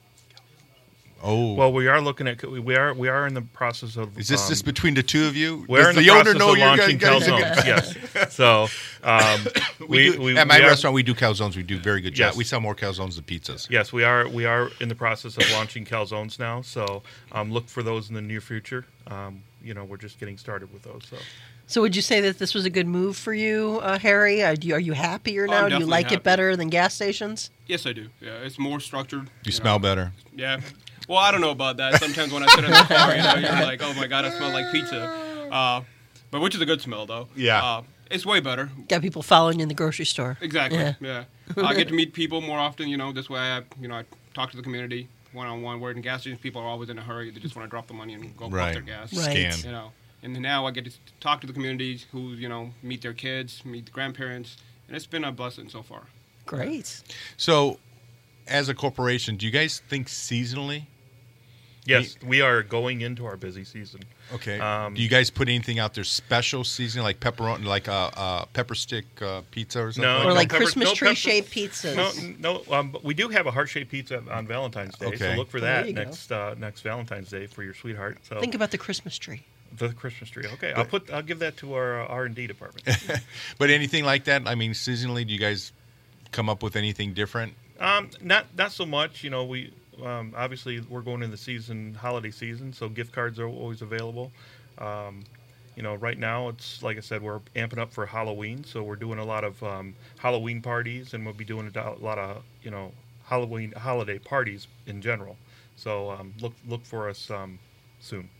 Oh, well, we are looking at we are we are in the process of. is this um, just between the two of you? We're Does in the, the owner process know of you're launching guys are calzones. gonna- Yes, so um, we, we, do, we at my we are- restaurant we do calzones. We do a very good job. Yes. We sell more calzones than pizzas. Yes, we are. We are in the process of launching calzones now. So um, look for those in the near future. Um, you know, we're just getting started with those. So So would you say that this was a good move for you, uh, Harry? Uh, do you, are you happier I'm now? Do you definitely like happy. it better than gas stations? Yes, I do. Yeah, it's more structured. You know. smell better. Yeah. Well, I don't know about that. Sometimes when I sit in the car, you know, you're like, oh my God, I smell like pizza. Uh, but which is a good smell, though. Yeah. Uh, it's way better. Got people following you in the grocery store. Exactly. Yeah. Yeah. I get to meet people more often, you know, this way I, you know, I talk to the community one-on-one, where in gas stations, people are always in a hurry. They just want to drop the money and go Right. pump their gas. Right. Scan. You know, and then now I get to talk to the communities who, you know, meet their kids, meet the grandparents, and it's been a blessing so far. Great. So, as a corporation, do you guys think seasonally? yes, we are going into our busy season. Okay. Um, do you guys put anything out there special season, like pepperoni, like a, a pepper stick uh, pizza or something? No, Or no like pepper- Christmas no tree pepper- shaped pizzas. No, no. Um, but we do have a heart shaped pizza on Valentine's Day. Okay. So look for There that you go. next uh, next Valentine's Day for your sweetheart. So Think about the Christmas tree. the Christmas tree. Okay, I'll put I'll give that to our uh, R and D department. But anything like that? I mean, seasonally, do you guys come up with anything different? Um, not not so much. You know, we um, obviously we're going in the season, holiday season, so gift cards are always available. Um, you know, right now it's like I said, we're amping up for Halloween, so we're doing a lot of um, Halloween parties, and we'll be doing a do- lot of you know Halloween holiday parties in general. So um, look look for us um, soon.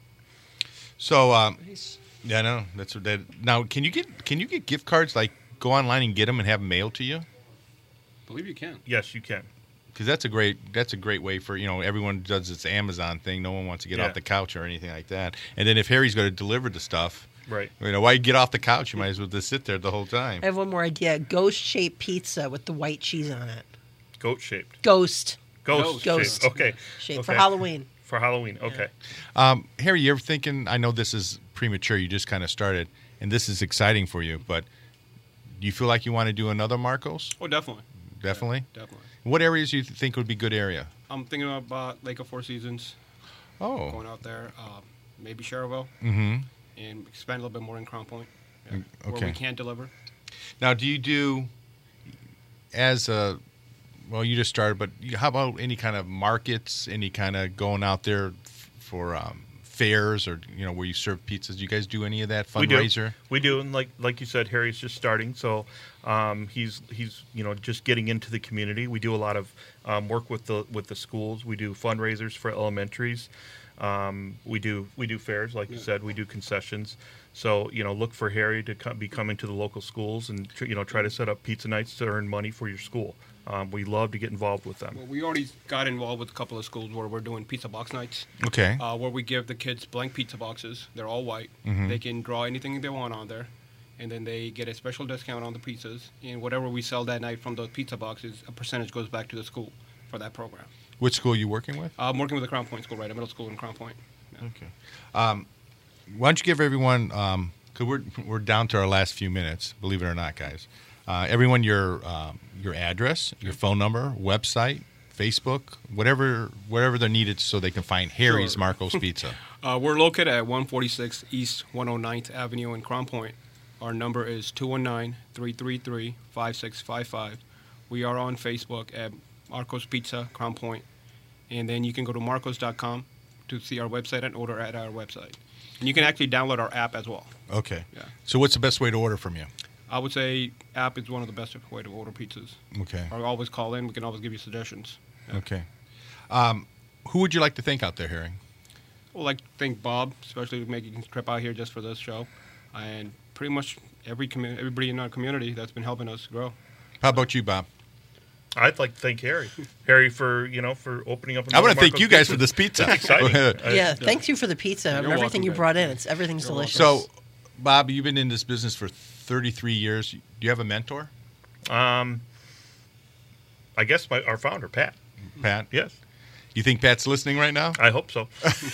So, um, yeah, no, that's what that. Now, can you get can you get gift cards? Like, go online and get them and have them mailed to you? believe you can. Yes, you can. Because that's a great that's a great way for, you know, everyone does this Amazon thing. No one wants to get Yeah. off the couch or anything like that. And then if Harry's going to deliver the stuff, Right. you know, why get off the couch? You might as well just sit there the whole time. I have one more idea. Ghost shaped pizza with the white cheese on it. Goat shaped. Ghost Ghost, Ghost. shaped. Okay. shape for Okay. Halloween. For Halloween. Okay. Um, Harry, you ever thinking? I know this is premature. You just kind of started, and this is exciting for you. But do you feel like you want to do another Marcos? Oh, definitely. Definitely. Definitely. What areas do you think would be good area? I'm thinking about Lake of Four Seasons, Oh. going out there, uh, maybe Cherville, Mm-hmm. and expand a little bit more in Crown Point, yeah, Mm, where okay. we can't deliver. Now, do you do as a well? You just started, but you- how about any kind of markets? Any kind of going out there f- for um, fairs, or you know, where you serve pizzas? Do you guys do any of that We do. fundraiser? We do, and like like you said, Harry's just starting, so um, he's he's you know just getting into the community. We do a lot of um, work with the with the schools. We do fundraisers for elementaries. Um, we do we do fairs, like you said. We do concessions. So you know, look for Harry to come, be coming to the local schools and tr- you know try to set up pizza nights to earn money for your school. Um, we love to get involved with them. Well, we already got involved with a couple of schools where we're doing pizza box nights, Okay. uh, where we give the kids blank pizza boxes. They're all white. Mhm. They can draw anything they want on there, and then they get a special discount on the pizzas. And whatever we sell that night from those pizza boxes, a percentage goes back to the school for that program. Which school are you working with? Uh, I'm working with the Crown Point School, right? A middle school in Crown Point. Yeah. Okay. Um, why don't you give everyone, um, because we're, we're down to our last few minutes, believe it or not, guys. Uh, everyone, your um, your address, your phone number, website, Facebook, whatever whatever they're needed so they can find Harry's Sure. Marco's Pizza. Uh, we're located at one forty-six East one hundred ninth Avenue in Crown Point. Our number is two one nine, three three three, five six five five. We are on Facebook at Marco's Pizza, Crown Point. And then you can go to marcos dot com to see our website and order at our website. And you can actually download our app as well. Okay. Yeah. So what's the best way to order from you? I would say app is one of the best way to order pizzas. Okay. Or always call in. We can always give you suggestions. Yeah. Okay. Um, who would you like to thank out there, Harry? Well, like to thank Bob, especially for making the trip out here just for this show. And pretty much every commu- everybody in our community that's been helping us grow. How about you, Bob? I'd like to thank Harry. Harry for, you know, for opening up. I want to thank Marco's you guys Pizza. for this pizza. That's exciting. Uh, Yeah, thanks you for the pizza and You're everything welcome, you guys. brought in. It's everything's You're delicious. So, Bob, you've been in this business for thirty-three years. Do you have a mentor, Um, I guess my, our founder, Pat. Pat? Yes, You think Pat's listening right now? I hope so.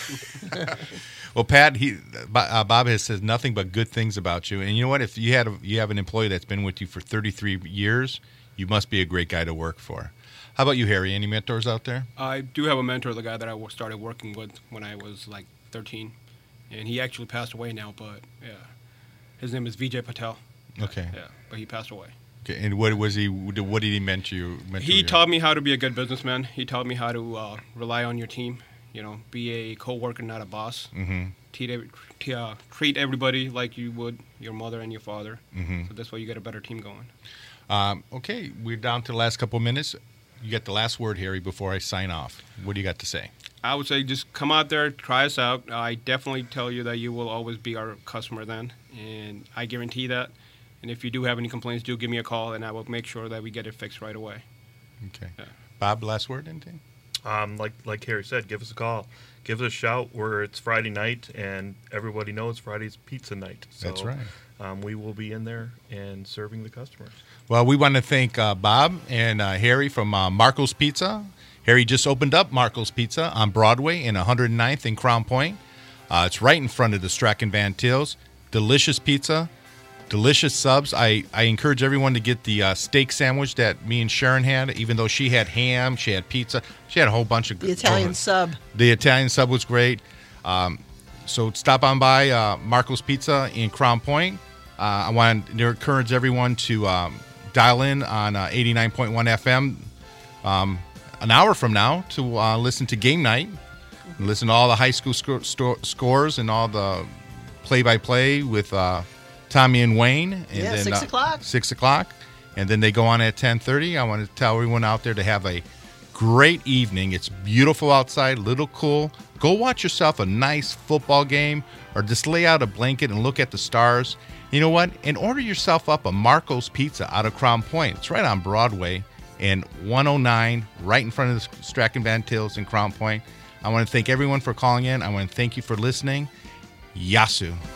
Well, Pat, he uh, Bob has said nothing but good things about you. And you know what? If you had a, you have an employee that's been with you for thirty-three years, you must be a great guy to work for. How about you, Harry? Any mentors out there? I do have a mentor, the guy that I w- started working with when I was like thirteen. And he actually passed away now, but yeah. His name is Vijay Patel. Okay. Yeah, but he passed away. Okay. And what was he? What did he mentor you? Mentor He you? taught me how to be a good businessman. He taught me how to uh, rely on your team. You know, be a coworker, not a boss. Mm-hmm. Treat, every, t- uh, treat everybody like you would your mother and your father. Mhm. So this way you get a better team going. Um, okay, we're down to the last couple of minutes. You got the last word, Harry, before I sign off. What do you got to say? I would say just come out there, try us out. I definitely tell you that you will always be our customer then, and I guarantee that. And if you do have any complaints, do give me a call, and I will make sure that we get it fixed right away. Okay. Yeah. Bob, last word, anything? Um, like like Harry said, give us a call, give us a shout. Where it's Friday night, and everybody knows Friday's pizza night. So, That's right. Um, we will be in there and serving the customers. Well, we want to thank uh, Bob and uh, Harry from uh, Marco's Pizza. Harry just opened up Marco's Pizza on Broadway in one hundred ninth in Crown Point. Uh, it's right in front of the Strachan Van Tills. Delicious pizza, delicious subs. I, I encourage everyone to get the uh, steak sandwich that me and Sharon had, even though she had ham, she had pizza. She had a whole bunch of the Italian oh, sub. The Italian sub was great. Um, so stop on by uh, Marco's Pizza in Crown Point. Uh, I want to encourage everyone to um, dial in on uh, eighty-nine point one F M um, an hour from now to uh, listen to Game Night. And listen to all the high school sco- sto- scores and all the play-by-play with uh, Tommy and Wayne. And Yeah, then, six uh, o'clock. Six o'clock. And then they go on at ten thirty. I want to tell everyone out there to have a great evening. It's beautiful outside, a little cool. Go watch yourself a nice football game or just lay out a blanket and look at the stars. You know what? And order yourself up a Marco's Pizza out of Crown Point. It's right on Broadway and one oh nine, right in front of the Strachan Van Tills in Crown Point. I want to thank everyone for calling in. I want to thank you for listening. Yasu.